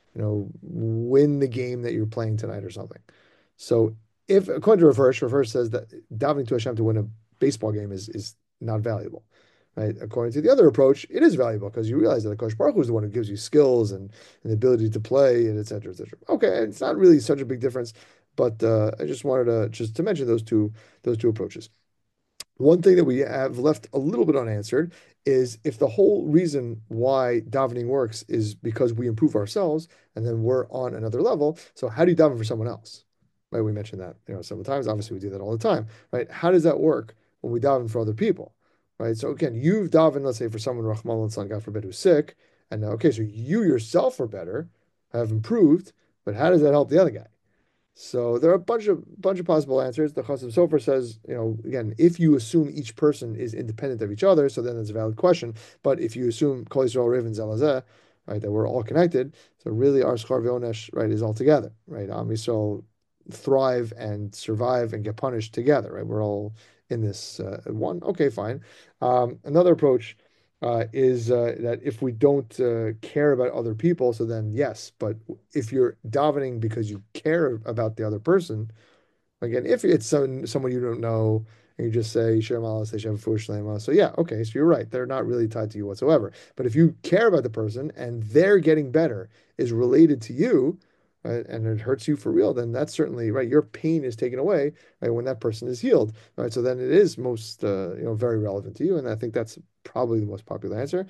win the game that you're playing tonight or something. So if, according to Rav Hirsch says that davening to Hashem to win a baseball game is not valuable. Right? According to the other approach, it is valuable because you realize that Hakadosh Baruch Hu is the one who gives you skills and the ability to play and et cetera, et cetera. Okay, it's not really such a big difference, but I just wanted to mention those two approaches. One thing that we have left a little bit unanswered is if the whole reason why davening works is because we improve ourselves and then we're on another level. So how do you daven for someone else? Right? We mentioned that, several times. Obviously, we do that all the time, right? How does that work when we daven for other people? Right. So again, you've davened, let's say, for someone, Rahman al God forbid, who's sick, and now, okay, so you yourself are better, have improved, but how does that help the other guy? So there are a bunch of possible answers. The Chasam Sofer says, again, if you assume each person is independent of each other, so then that's a valid question. But if you assume Kol Yisrael Raven Zelazeh, right, that we're all connected, so really our Schar V'Onesh, right, is all together, right? Am Yisrael thrive and survive and get punished together, right? We're all in this one. Okay, fine. Another approach is that if we don't care about other people, so then yes, but if you're davening because you care about the other person, again, if it's someone you don't know, and you just say Shem Allah, say Shem Shlema, so yeah, okay, so you're right, they're not really tied to you whatsoever. But if you care about the person and they're getting better is related to you, right, and it hurts you for real, then that's certainly right. Your pain is taken away, right, when that person is healed, right? So then it is most very relevant to you, and I think that's probably the most popular answer.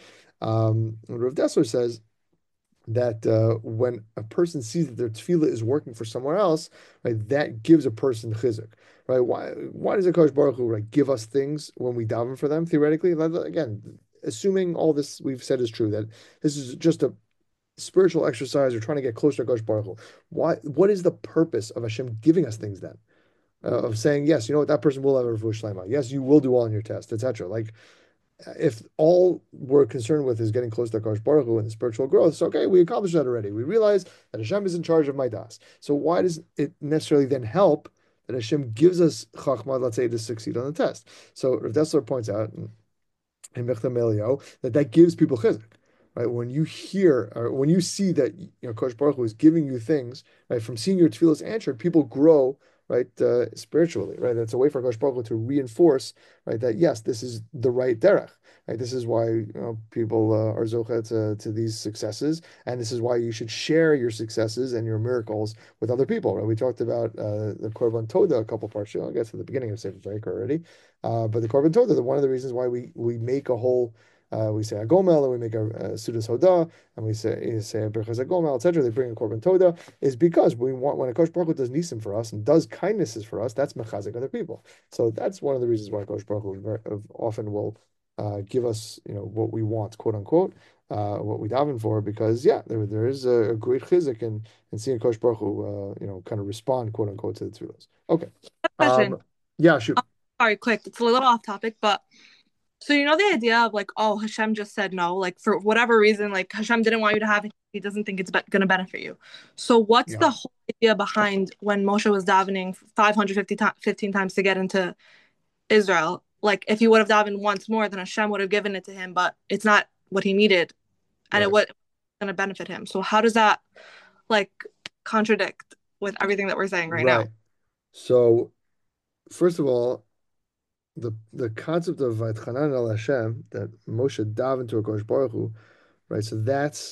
Rav Dessler says that when a person sees that their tefillah is working for someone else, right, that gives a person chizuk, right? Why does Hakadosh Baruch Hu, right, give us things when we daven for them? Theoretically, again, assuming all this we've said is true, that this is just a spiritual exercise or trying to get closer to Hakadosh Baruch Hu. What is the purpose of Hashem giving us things then? Of saying, yes, you know what, that person will have a refuah shlema. Yes, you will do well on your test, etc. Like, if all we're concerned with is getting close to Hakadosh Baruch Hu and the spiritual growth, so okay, we accomplished that already. We realize that Hashem is in charge of my das. So why does it necessarily then help that Hashem gives us chachma, let's say, to succeed on the test. So Rav Dessler points out in Mechtam Elio that gives people chizuk. Right, when you hear or when you see that Kosh Baruch Hu is giving you things, right, from seeing your tefillas answered, people grow, right, spiritually, right. That's a way for Kosh Baruch Hu to reinforce, right, that yes, this is the right derech, right. This is why people are zocha to these successes, and this is why you should share your successes and your miracles with other people. Right, we talked about the Korban Toda a couple parts ago. I guess at the beginning of Sefer Vayikra already, but the Korban Toda, one of the reasons why we make a whole we say a gomel and we make a Sudas Hoda and we say a Birchas Gomel, etc. They bring a Korban Toda is because we want when a Kosh Baruch Hu does nisim for us and does kindnesses for us, that's mechazik other people. So that's one of the reasons why Kosh Baruch Hu often will give us what we want, quote unquote, what we daven for, because yeah, there is a great chizik in seeing Kosh Baruch Hu kind of respond, quote unquote, to the tefillos. Okay, Question. yeah, shoot. Sorry, quick. It's a little off topic, but so you know the idea of like, oh, Hashem just said no, like for whatever reason, like Hashem didn't want you to have it. He doesn't think it's going to benefit you. So what's Yeah. the whole idea behind when Moshe was davening 515 times to get into Israel? Like if he would have davened once more, then Hashem would have given it to him, but it's not what he needed, and it Right. was going to benefit him. So how does that like contradict with everything that we're saying right now? Right. So first of all, the concept of Vayitchanan el Hashem, that Moshe davened to a Kosh Baruch Hu, right? So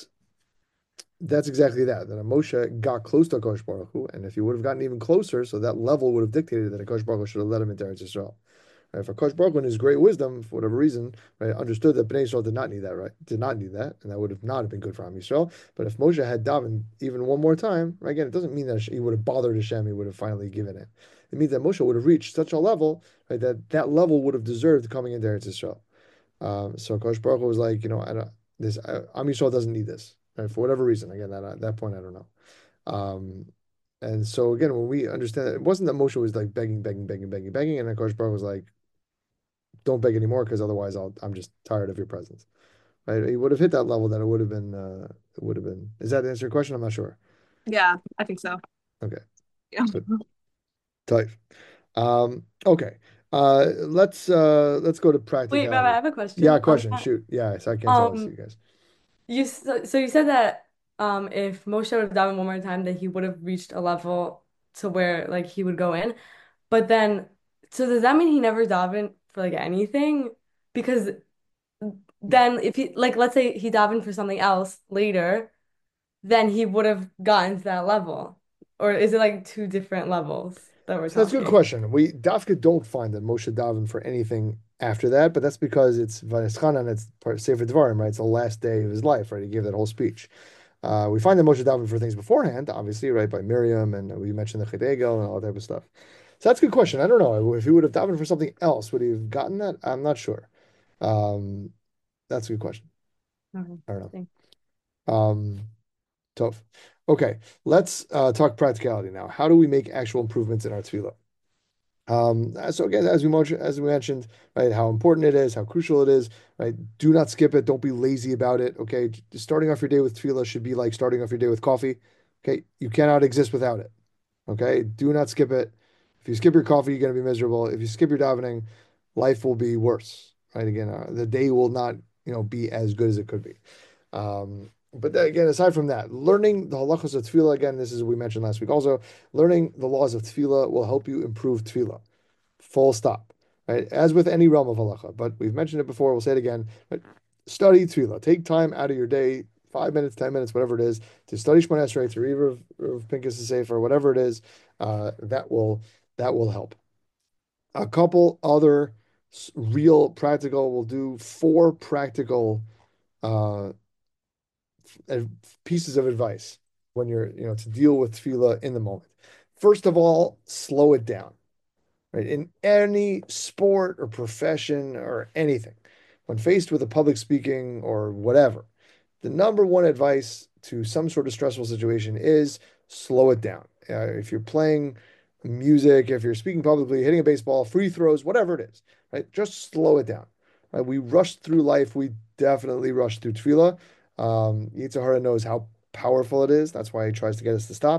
that's exactly that. That a Moshe got close to a Kosh Baruch Hu, and if he would have gotten even closer, so that level would have dictated that a Kosh Baruch Hu should have led him into Eretz Yisrael. Right? If a Kosh Baruch Hu in his great wisdom, for whatever reason, right, understood that Bnei Yisrael did not need that, right? Did not need that, and that would have not have been good for Am Yisrael. But if Moshe had davened even one more time, right, again, it doesn't mean that he would have bothered Hashem, he would have finally given it. It means that Moshe would have reached such a level, right, that level would have deserved coming into Eretz Yisrael. So Kosh Baruch Hu was like, I don't this Am Yisrael doesn't need this, right, for whatever reason. Again, at that point, I don't know. Um, and so again, when we understand that it wasn't that Moshe was like begging, begging, begging, begging, begging, and then Kosh Baruch Hu was like, don't beg anymore because otherwise I'm just tired of your presence. Right? He would have hit that level that it would have been. Is that answer your question? I'm not sure. Yeah, I think so. Okay. Yeah. Good. Type. Okay. Let's go to practicality. Wait, Rabbi, I have a question Yeah, on question. that. Shoot. Yeah, so I can't tell this to you guys. So you said that if Moshe would have done it one more time, that he would have reached a level to where like he would go in. But then, so does that mean he never davened for like anything? Because then if he like let's say he davened for something else later, then he would have gotten to that level. Or is it like two different levels that we're So that's a good talking? question. We Dafka don't find that Moshe davened for anything after that, but that's because it's Vanischanan, and it's part Sefer Devarim, right? It's the last day of his life, right? He gave that whole speech. We find that Moshe davened for things beforehand, obviously, right? By Miriam, and we mentioned the Chedegel and all that type of stuff. So that's a good question. I don't know. If he would have davened for something else, would he have gotten that? I'm not sure. That's a good question. Okay, I don't know. thanks. Tough. Okay, let's talk practicality now. How do we make actual improvements in our tefillah? So again, as we mentioned, right, how important it is, how crucial it is, right? Do not skip it. Don't be lazy about it. Okay, starting off your day with tefillah should be like starting off your day with coffee. Okay, you cannot exist without it. Okay, do not skip it. If you skip your coffee, you're going to be miserable. If you skip your davening, life will be worse. Right? Again, the day will not, be as good as it could be. But then again, aside from that, learning the halachos of tefillah, again, this is what we mentioned last week also, learning the laws of tefillah will help you improve tefillah. Full stop. Right? As with any realm of halacha, but we've mentioned it before, we'll say it again. But study tefillah. Take time out of your day, 5 minutes, 10 minutes, whatever it is, to study Shemona Esrei, to read Rav Pinkus Sefer, whatever it is, that will help. A couple other real practical, we'll do 4 practical uh, pieces of advice when you're, to deal with tefillah in the moment. First of all, slow it down, right? In any sport or profession or anything, when faced with a public speaking or whatever, the number one advice to some sort of stressful situation is slow it down. If you're playing music, if you're speaking publicly, hitting a baseball, free throws, whatever it is, right? Just slow it down. Right? We rush through life. We definitely rush through tefillah. Yetzer Hara knows how powerful it is. That's why he tries to get us to stop.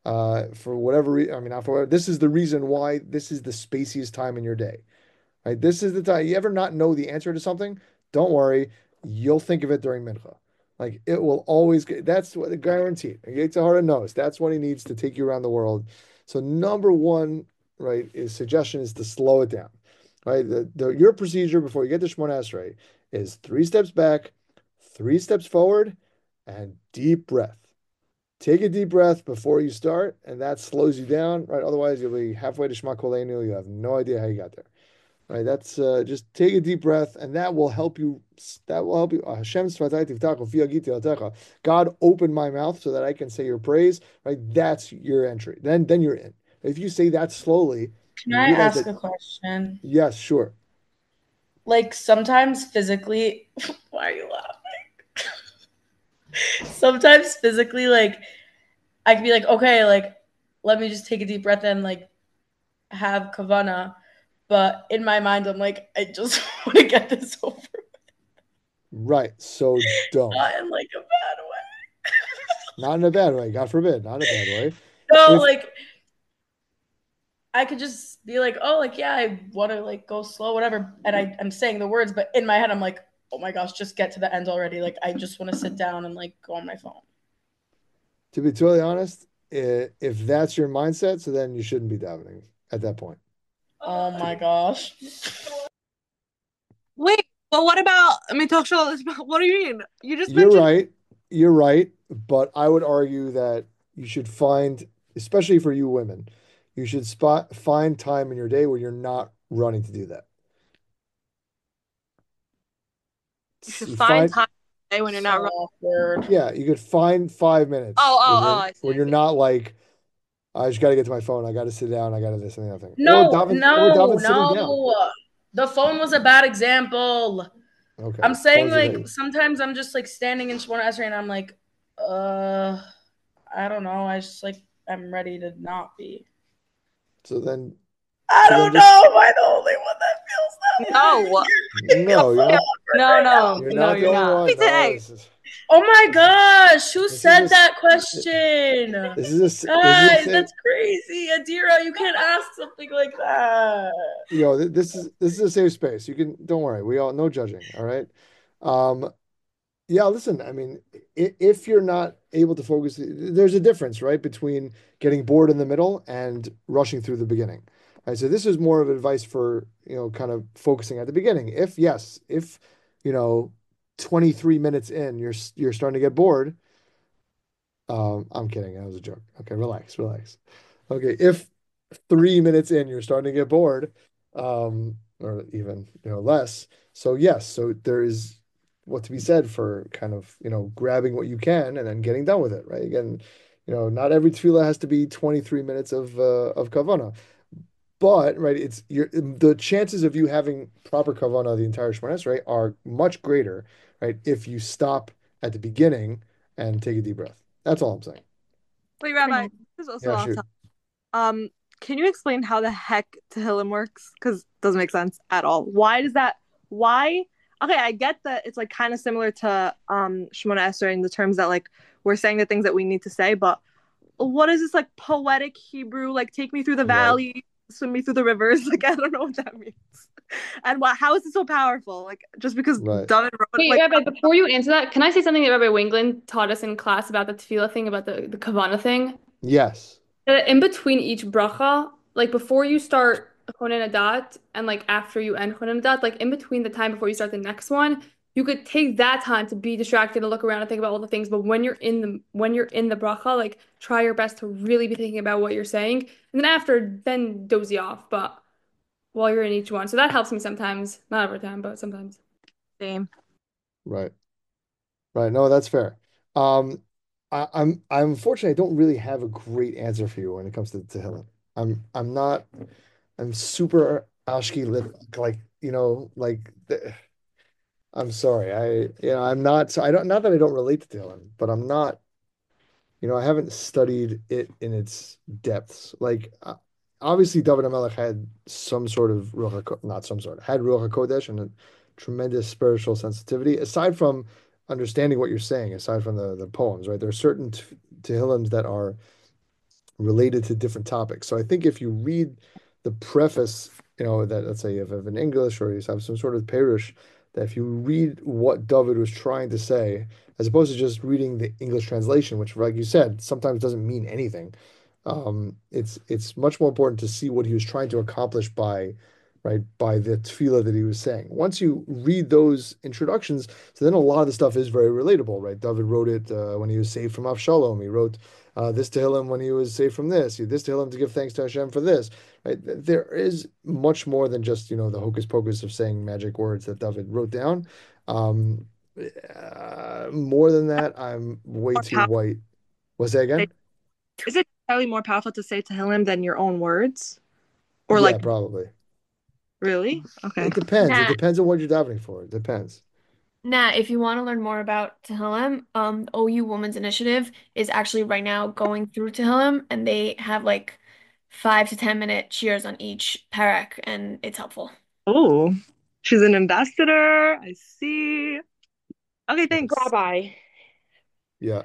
For whatever reason, I mean, not for whatever, this is the reason why this is the spaciest time in your day, right? This is the time. You ever not know the answer to something? Don't worry, you'll think of it during mincha. Like it will always get. That's what guaranteed. Yitzhahara knows. That's what he needs to take you around the world. So number one, right, is suggestion is to slow it down. Right, your procedure before you get to Shemona Esrei is 3 steps back, 3 steps forward, and deep breath. Take a deep breath before you start, and that slows you down, right? Otherwise, you'll be halfway to Shema Kolenu. You have no idea how you got there, right? That's just take a deep breath, and that will help you. That will help you. Hashem tzvatai tiftachu fi agiti alatecha. God, open my mouth so that I can say your praise, right? That's your entry. Then you're in. If you say that slowly, Can you I realize ask that, a question? yes, sure. Like sometimes physically, why are you laughing? Sometimes physically, like I can be like, okay, like let me just take a deep breath and like have kavana, but in my mind, I'm like, I just want to get this over, Right. So don't. not in like a bad way. Not in a bad way. God forbid. Not in a bad way. No, If like I could just be like, oh, like yeah, I want to like go slow, whatever, and I'm saying the words, but in my head, I'm like, oh my gosh, just get to the end already. Like I just want to sit down and like go on my phone. To be totally honest, if that's your mindset, so then you shouldn't be davening at that point. Oh my gosh. Wait, but what about? I mean, talk show. What do you mean? You just You're mentioned. right. You're right. But I would argue that you should find, especially for you women, you should find time in your day where you're not running to do that. You should You find find, time today when you're not So running. awkward. yeah, you could find 5 minutes I see, when I you're see. not like, I just got to get to my phone. I got to sit down. I got to this and the other thing. No, Or no, Daven sitting down. no. The phone was a bad example. Okay. I'm saying Phones are like heavy. sometimes I'm just like standing in Shmona Esrei and I'm like, uh, I don't know. I just like I'm ready to not be. So then, I so then don't just know. Am I the only one that feels that way? No, I feel no, so you're not. awkward No, right no, now. You're no, not the you're only not. one. No, today. Oh my gosh, who this is said a that question? this is a Guys, safe that's crazy. Adira, you can't ask something like that. this is a safe space. You can don't worry. We all no judging. All right. Um, yeah. Listen. I mean, if you're not able to focus, there's a difference, right, between getting bored in the middle and rushing through the beginning. Right. So this is more of advice for kind of focusing at the beginning. If you know 23 minutes in, you're starting to get bored. I'm kidding. That was a joke. Okay, relax, relax. Okay, if 3 minutes in you're starting to get bored, or even less. So yes, so there is what to be said for kind of grabbing what you can and then getting done with it, right? Again, not every tefillah has to be 23 minutes of kavana, but right, it's the chances of you having proper kavana the entire Shmones, right, are much greater, right, if you stop at the beginning and take a deep breath. That's all I'm saying. Wait, Rabbi, this is also Yeah, off shoot. topic. Can you explain how the heck Tehillim works? Because it doesn't make sense at all. Why does that? Why? Okay, I get that it's like kind of similar to Shemona Esrei in the terms that like we're saying the things that we need to say, but what is this like poetic Hebrew? Like take me through the Right. valley, swim me through the rivers. Like I don't know what that means. And how is it so powerful? Like just because Right. David wrote Wait, like Rabbi, before you answer that, can I say something that Rabbi Wingland taught us in class about the tefillah thing, about the kavana thing? Yes. That in between each bracha, like before you start Chonen Adat and like after you end Chonen Adat, like in between the time before you start the next one, you could take that time to be distracted and look around and think about all the things. But when you're in the bracha, like try your best to really be thinking about what you're saying. And then after, then dozy off. But while you're in each one. So that helps me sometimes. Not every time, but sometimes. same. Right. Right. No, that's fair. Um, I'm unfortunately I don't really have a great answer for you when it comes to Tehillim. I'm not I'm super Ashki lip like I'm sorry. I'm not so I don't not that I don't relate to Tehillim, but I'm not I haven't studied it in its depths. Like, obviously, David HaMelech had some sort of not some sort, had Ruach HaKodesh and a tremendous spiritual sensitivity. Aside from understanding what you're saying, aside from the poems, right? There are certain Tehillims that are related to different topics. So I think if you read the preface, that let's say you have an English or you have some sort of Parish, that if you read what David was trying to say, as opposed to just reading the English translation, which, like you said, sometimes doesn't mean anything. It's much more important to see what he was trying to accomplish by the tefillah that he was saying. Once you read those introductions, so then a lot of the stuff is very relatable, right? David wrote it when he was saved from Avshalom. He wrote this Tehillim when he was saved from this. This Tehillim to give thanks to Hashem for this, right? There is much more than just, the hocus pocus of saying magic words that David wrote down. More than that, I'm way More too powerful. white. What's that again? Is it probably more powerful to say Tehillim than your own words? Or Yeah, like probably. really? Okay. It depends. It Nat, depends on what you're davening for. It depends. Nat, if you want to learn more about Tehillim, OU Women's Initiative is actually right now going through Tehillim, and they have like 5 to 10 minute cheers on each parak, and it's helpful. Oh, she's an ambassador. I see. Okay, thanks. Yes. Rabbi, Yeah.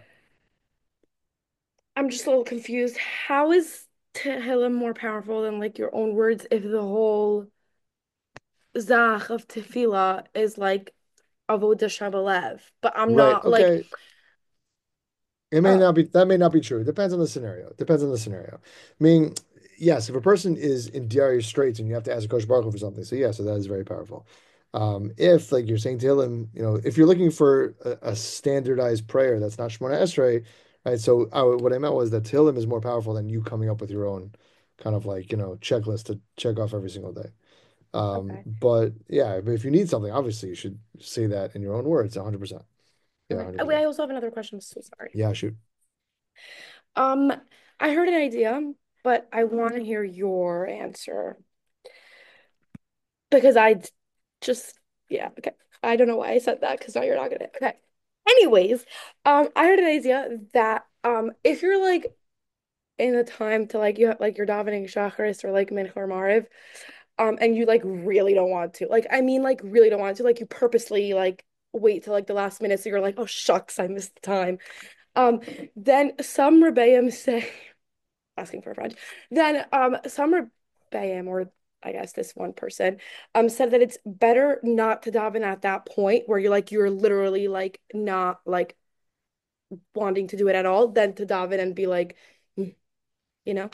I'm just a little confused. How is Tehillim more powerful than like your own words if the whole zach of tefillah is like avodah shabalev? But I'm Right. not like, Okay. It may uh, not be, that may not be true. It depends on the scenario. It depends on the scenario. I mean, yes, if a person is in dire straits and you have to ask a Kosh Baruch Hu for something, so yeah, so that is very powerful. If like you're saying to him, if you're looking for a standardized prayer that's not Shemona Esrei, right? So what I meant was that Tehillim is more powerful than you coming up with your own kind of like, checklist to check off every single day. okay. But yeah, but if you need something, obviously you should say that in your own words, 100%. Yeah, Okay. Wait, 100%. I also have another question. I'm so sorry. Yeah, shoot. Um, I heard an idea, but I want to hear your answer because just, yeah, okay. I don't know why I said that because now you're not gonna. Okay. Anyways, I heard an idea that if you're like in a time to like you have like you're davening shacharis or like mincha or mariv, and you like really don't want to, like I mean like really don't want to, like you purposely like wait till like the last minute so you're like, oh shucks, I missed the time. Um, then some rebbeim say, asking for a friend. Then some rebbeim, or I guess this one person, said that it's better not to daven at that point where you're literally like not like wanting to do it at all than to daven and be like, "Mm," you know.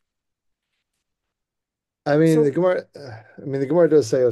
I mean, So the Gemara does say,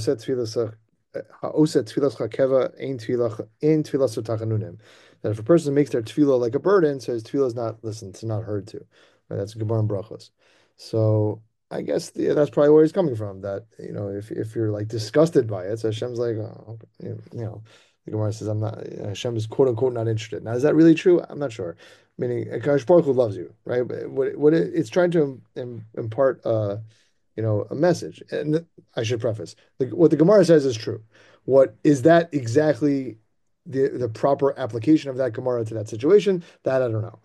"Oset tefillas hakeva ein tefillas tachanunim." That if a person makes their tefillah like a burden, so his tefillah is not listened, it's not heard to. Right? That's Gemara and Brachos. So I guess that's probably where he's coming from. That if you're like disgusted by it, so Hashem's like, oh, okay, the Gemara says, "I'm not." Hashem is quote unquote not interested. Now, is that really true? I'm not sure. Meaning, Kadosh Baruch Hu loves you, right? But it's trying to impart. A message. And I should preface, what the Gemara says is true. What is that exactly the proper application of that Gemara to that situation? That I don't know.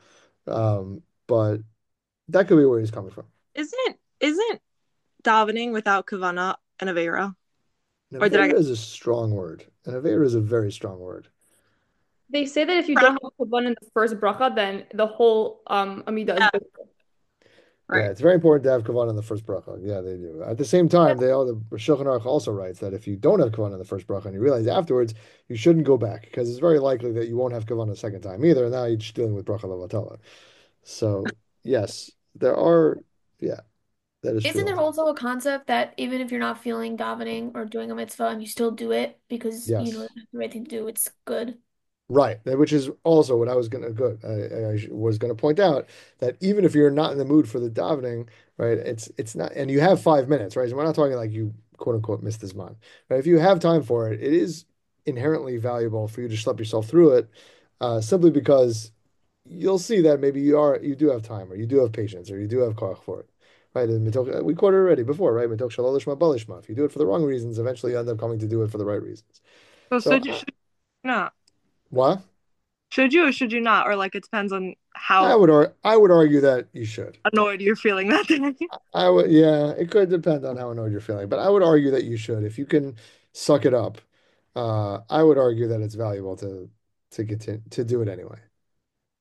But that could be where he's coming from. Isn't davening without kavana an avera? Or did I Nevera get is a strong word. And Nevera is a very strong word. They say that if you crap? don't have kavan in the first bracha, then the whole Amida is Yeah, biblical. Yeah, right. it's very important to have kavanah in the first bracha. Yeah, they do. At the same time, the Shulchan Aruch also writes that if you don't have kavanah in the first bracha and you realize afterwards, you shouldn't go back because it's very likely that you won't have kavanah a second time either. And now you're just dealing with bracha levatala. So yes, there are. Yeah, that is Isn't true there also. also a concept that even if you're not feeling davening or doing a mitzvah and you still do it because you know Yes. that's the right thing to do, it's good? Right, which is also what I was gonna go. I was gonna point out that even if you're not in the mood for the davening, right? It's not, and you have 5 minutes, right? So we're not talking like you quote unquote missed this month, right? If you have time for it, it is inherently valuable for you to schlep yourself through it, simply because you'll see that maybe you do have time, or you do have patience, or you do have koach for it, right? And we quoted already before, right? Mitok shelo lishma ba lishma. If you do it for the wrong reasons, eventually you end up coming to do it for the right reasons. So So, should you not? what? Should you or should you not? Or like it depends on I how would ar I would argue that you should. annoyed you're feeling that day. I would, yeah, it could depend on how annoyed you're feeling, but I would argue that you should. If you can suck it up, I would argue that it's valuable to get to do it anyway.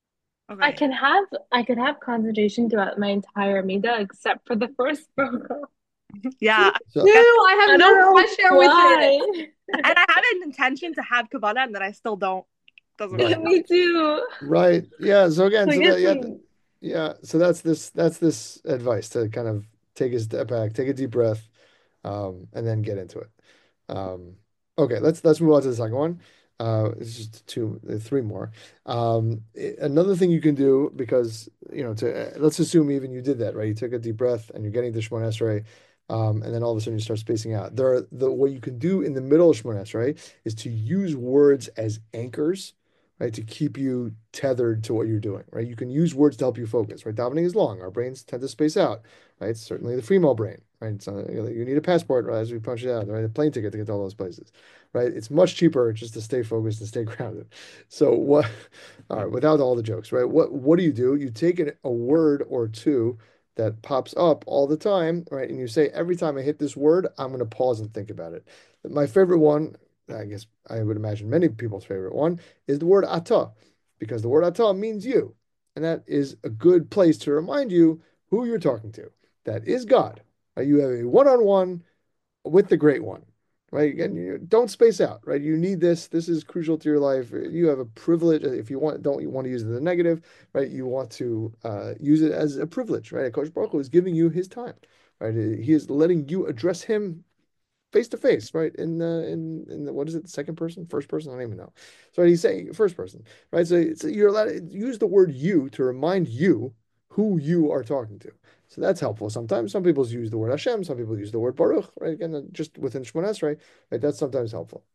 Okay. I could have concentration throughout my entire Mida except for the first bracha. Yeah, I Ew, So guess, I I have don't no know pressure with it. why. and I have an intention to have Kavana, and then I still don't. Doesn't really right, help. Me too. right, yeah. So again, So I so guess that yeah, yeah. So that's this advice to kind of take a step back, take a deep breath, and then get into it. Okay, let's move on to the second one. It's just three more. Another thing you can do because to let's assume even you did that, right? You took a deep breath and you're getting to Shemona Esrei, and then all of a sudden you start spacing out. What you can do in the middle of Shemona Esrei is to use words as anchors, right? To keep you tethered to what you're doing, right? You can use words to help you focus, right? Davening is long. Our brains tend to space out, right? Certainly the female brain, right? So you need a passport, right, as we punched it out, right? A plane ticket to get to all those places, right? It's much cheaper just to stay focused and stay grounded. So what? All right, without all the jokes, right? What do? You take a word or two that pops up all the time, right? And you say, every time I hit this word, I'm going to pause and think about it. My favorite one, I guess I would imagine many people's favorite one, is the word ata, because the word ata means you. And that is a good place to remind you who you're talking to. That is God. Right? You have a one-on-one with the great one, right? And you don't space out, right? You need this. This is crucial to your life. You have a privilege. If you don't you want to use it in the negative, right? You want to use it as a privilege, right? Coach Baruch Hu is giving you his time, right? He is letting you address him face to face, right? In the, what is it, the second person, first person? I don't even know. So he's saying first person, right? So you're allowed to use the word you to remind you who you are talking to. So that's helpful. Sometimes some people use the word Hashem, some people use the word Baruch, right? Again, just within Shemona Esrei, right? That's sometimes helpful.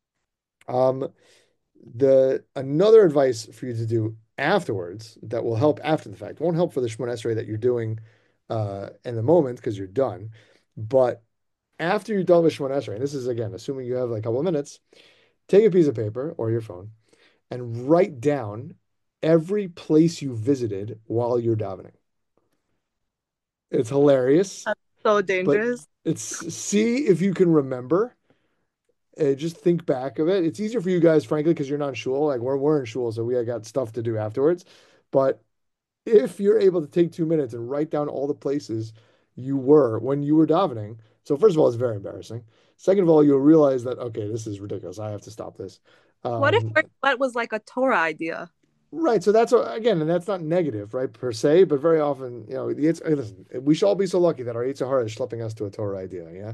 The another advice for you to do afterwards that will help after the fact, won't help for the Shemona Esrei that you're doing in the moment because you're done, but after you're done with Shemona Esrei, and this is again assuming you have like a couple of minutes, take a piece of paper or your phone and write down every place you visited while you're davening. It's hilarious, That's so but dangerous. it's see if you can remember. Just think back of it. It's easier for you guys, frankly, because you're not in shul. Like we're in shul, so we got stuff to do afterwards. But if you're able to take 2 minutes and write down all the places you were when you were davening, so first of all, it's very embarrassing. Second of all, you'll realize that okay, this is ridiculous. I have to stop this. What if Um, what was like a Torah idea? right. So that's again, and that's not negative, right, per se, but very often, listen, we should all be so lucky that our Yetzer Hara is schlepping us to a Torah idea. Yeah.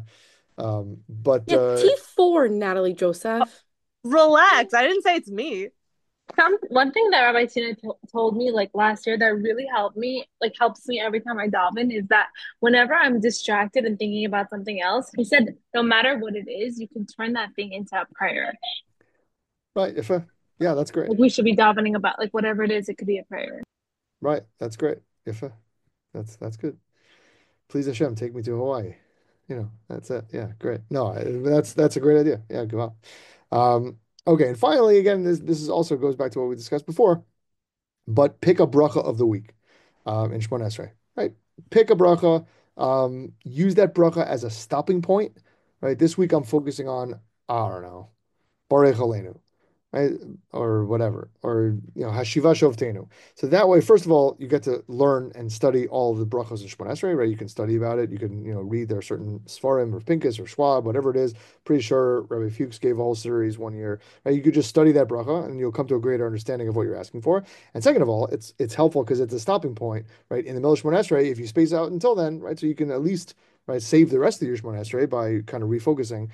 But Yeah, T4, Natalie Joseph. Relax. I didn't say it's me. One thing that Rabbi Tina told me like last year that really helped me, like helps me every time I daven, is that whenever I'm distracted and thinking about something else, he said no matter what it is, you can turn that thing into a prayer. right, if yeah, that's great. Like we should be davening about like whatever it is, it could be a prayer. Right, that's great. If that's good. Please Hashem, take me to Hawaii. That's it. Yeah, great. No, that's a great idea. Yeah, go on. Okay, and finally, again, this is also goes back to what we discussed before, but pick a bracha of the week, in Shemona Esrei, right? Pick a bracha, use that bracha as a stopping point, right? This week I'm focusing on, I don't know, Barei Aleinu, right? Or whatever, or Hashiva Shovtenu. So that way, first of all, you get to learn and study all the brachos in Shemona Esrei, right? You can study about it. You can, read there are certain Sfarim or Pincus or Schwab, whatever it is. Pretty sure Rabbi Fuchs gave a whole series one year, right? You could just study that bracha and you'll come to a greater understanding of what you're asking for. And second of all, it's helpful because it's a stopping point, right? In the middle of Shemona Esrei, if you space out until then, right? So you can at least, right, save the rest of your Shemona Esrei by kind of refocusing,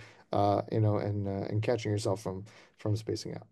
and catching yourself from spacing out.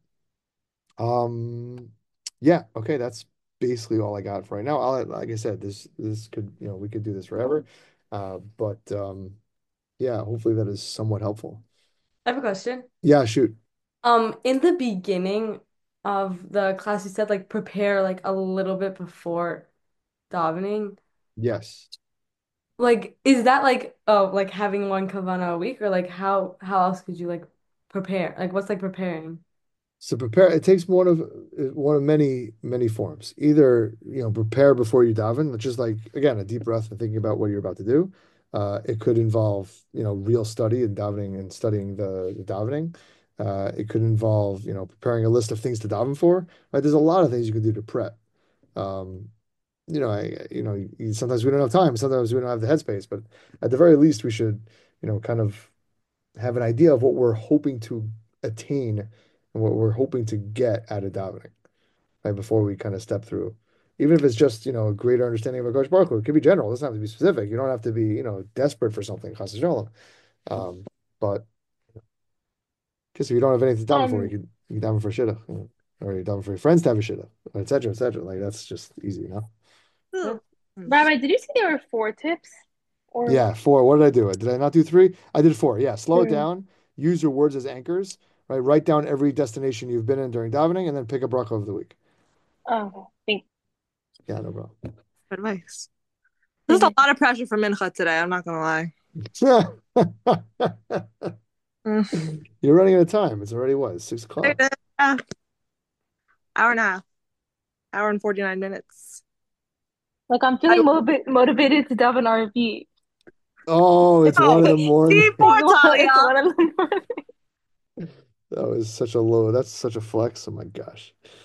Yeah, okay, that's basically all I got for right now. Like I said, this could, we could do this forever. But yeah, hopefully that is somewhat helpful. I have a question. Yeah, shoot. In the beginning of the class, you said like prepare like a little bit before davening. Yes. Like, is that like oh like having one kavana a week or like how else could you like prepare? Like what's like preparing? So prepare, it takes one of many, many forms. Either, prepare before you daven, which is like, again, a deep breath and thinking about what you're about to do. It could involve, real study and davening and studying the davening. It could involve, preparing a list of things to daven for, right? There's a lot of things you can do to prep. Um, sometimes we don't have time, sometimes we don't have the headspace, but at the very least, we should, kind of have an idea of what we're hoping to attain and what we're hoping to get out of davening, right? Before we kind of step through. Even if it's just, a greater understanding of Hakadosh Baruch Hu. It could be general. It doesn't have to be specific. You don't have to be, desperate for something, chas v'shalom. But just if you don't have anything to daven for, you can daven for shidduch, or you daven for your friends to have a shidduch, et cetera, et cetera. Like that's just easy, Rabbi, did you say there were 4 tips? Or Yeah, 4. What did I do? Did I not do 3? I did 4. Yeah, slow it 3? down. Use your words as anchors, right? Write down every destination you've been in during davening, and then pick a bracha of the week. Oh, thanks. Yeah, no problem. Advice. There's a lot of pressure for mincha today. I'm not gonna lie. You're running out of time. It's already what, 6 o'clock? Hour and a half. Hour and 49 minutes. Like I'm feeling motivated to daven RV. Oh, it's 1 in the morning. Team four, Talia. It's 1 in the morning. That's such a flex. Oh my gosh.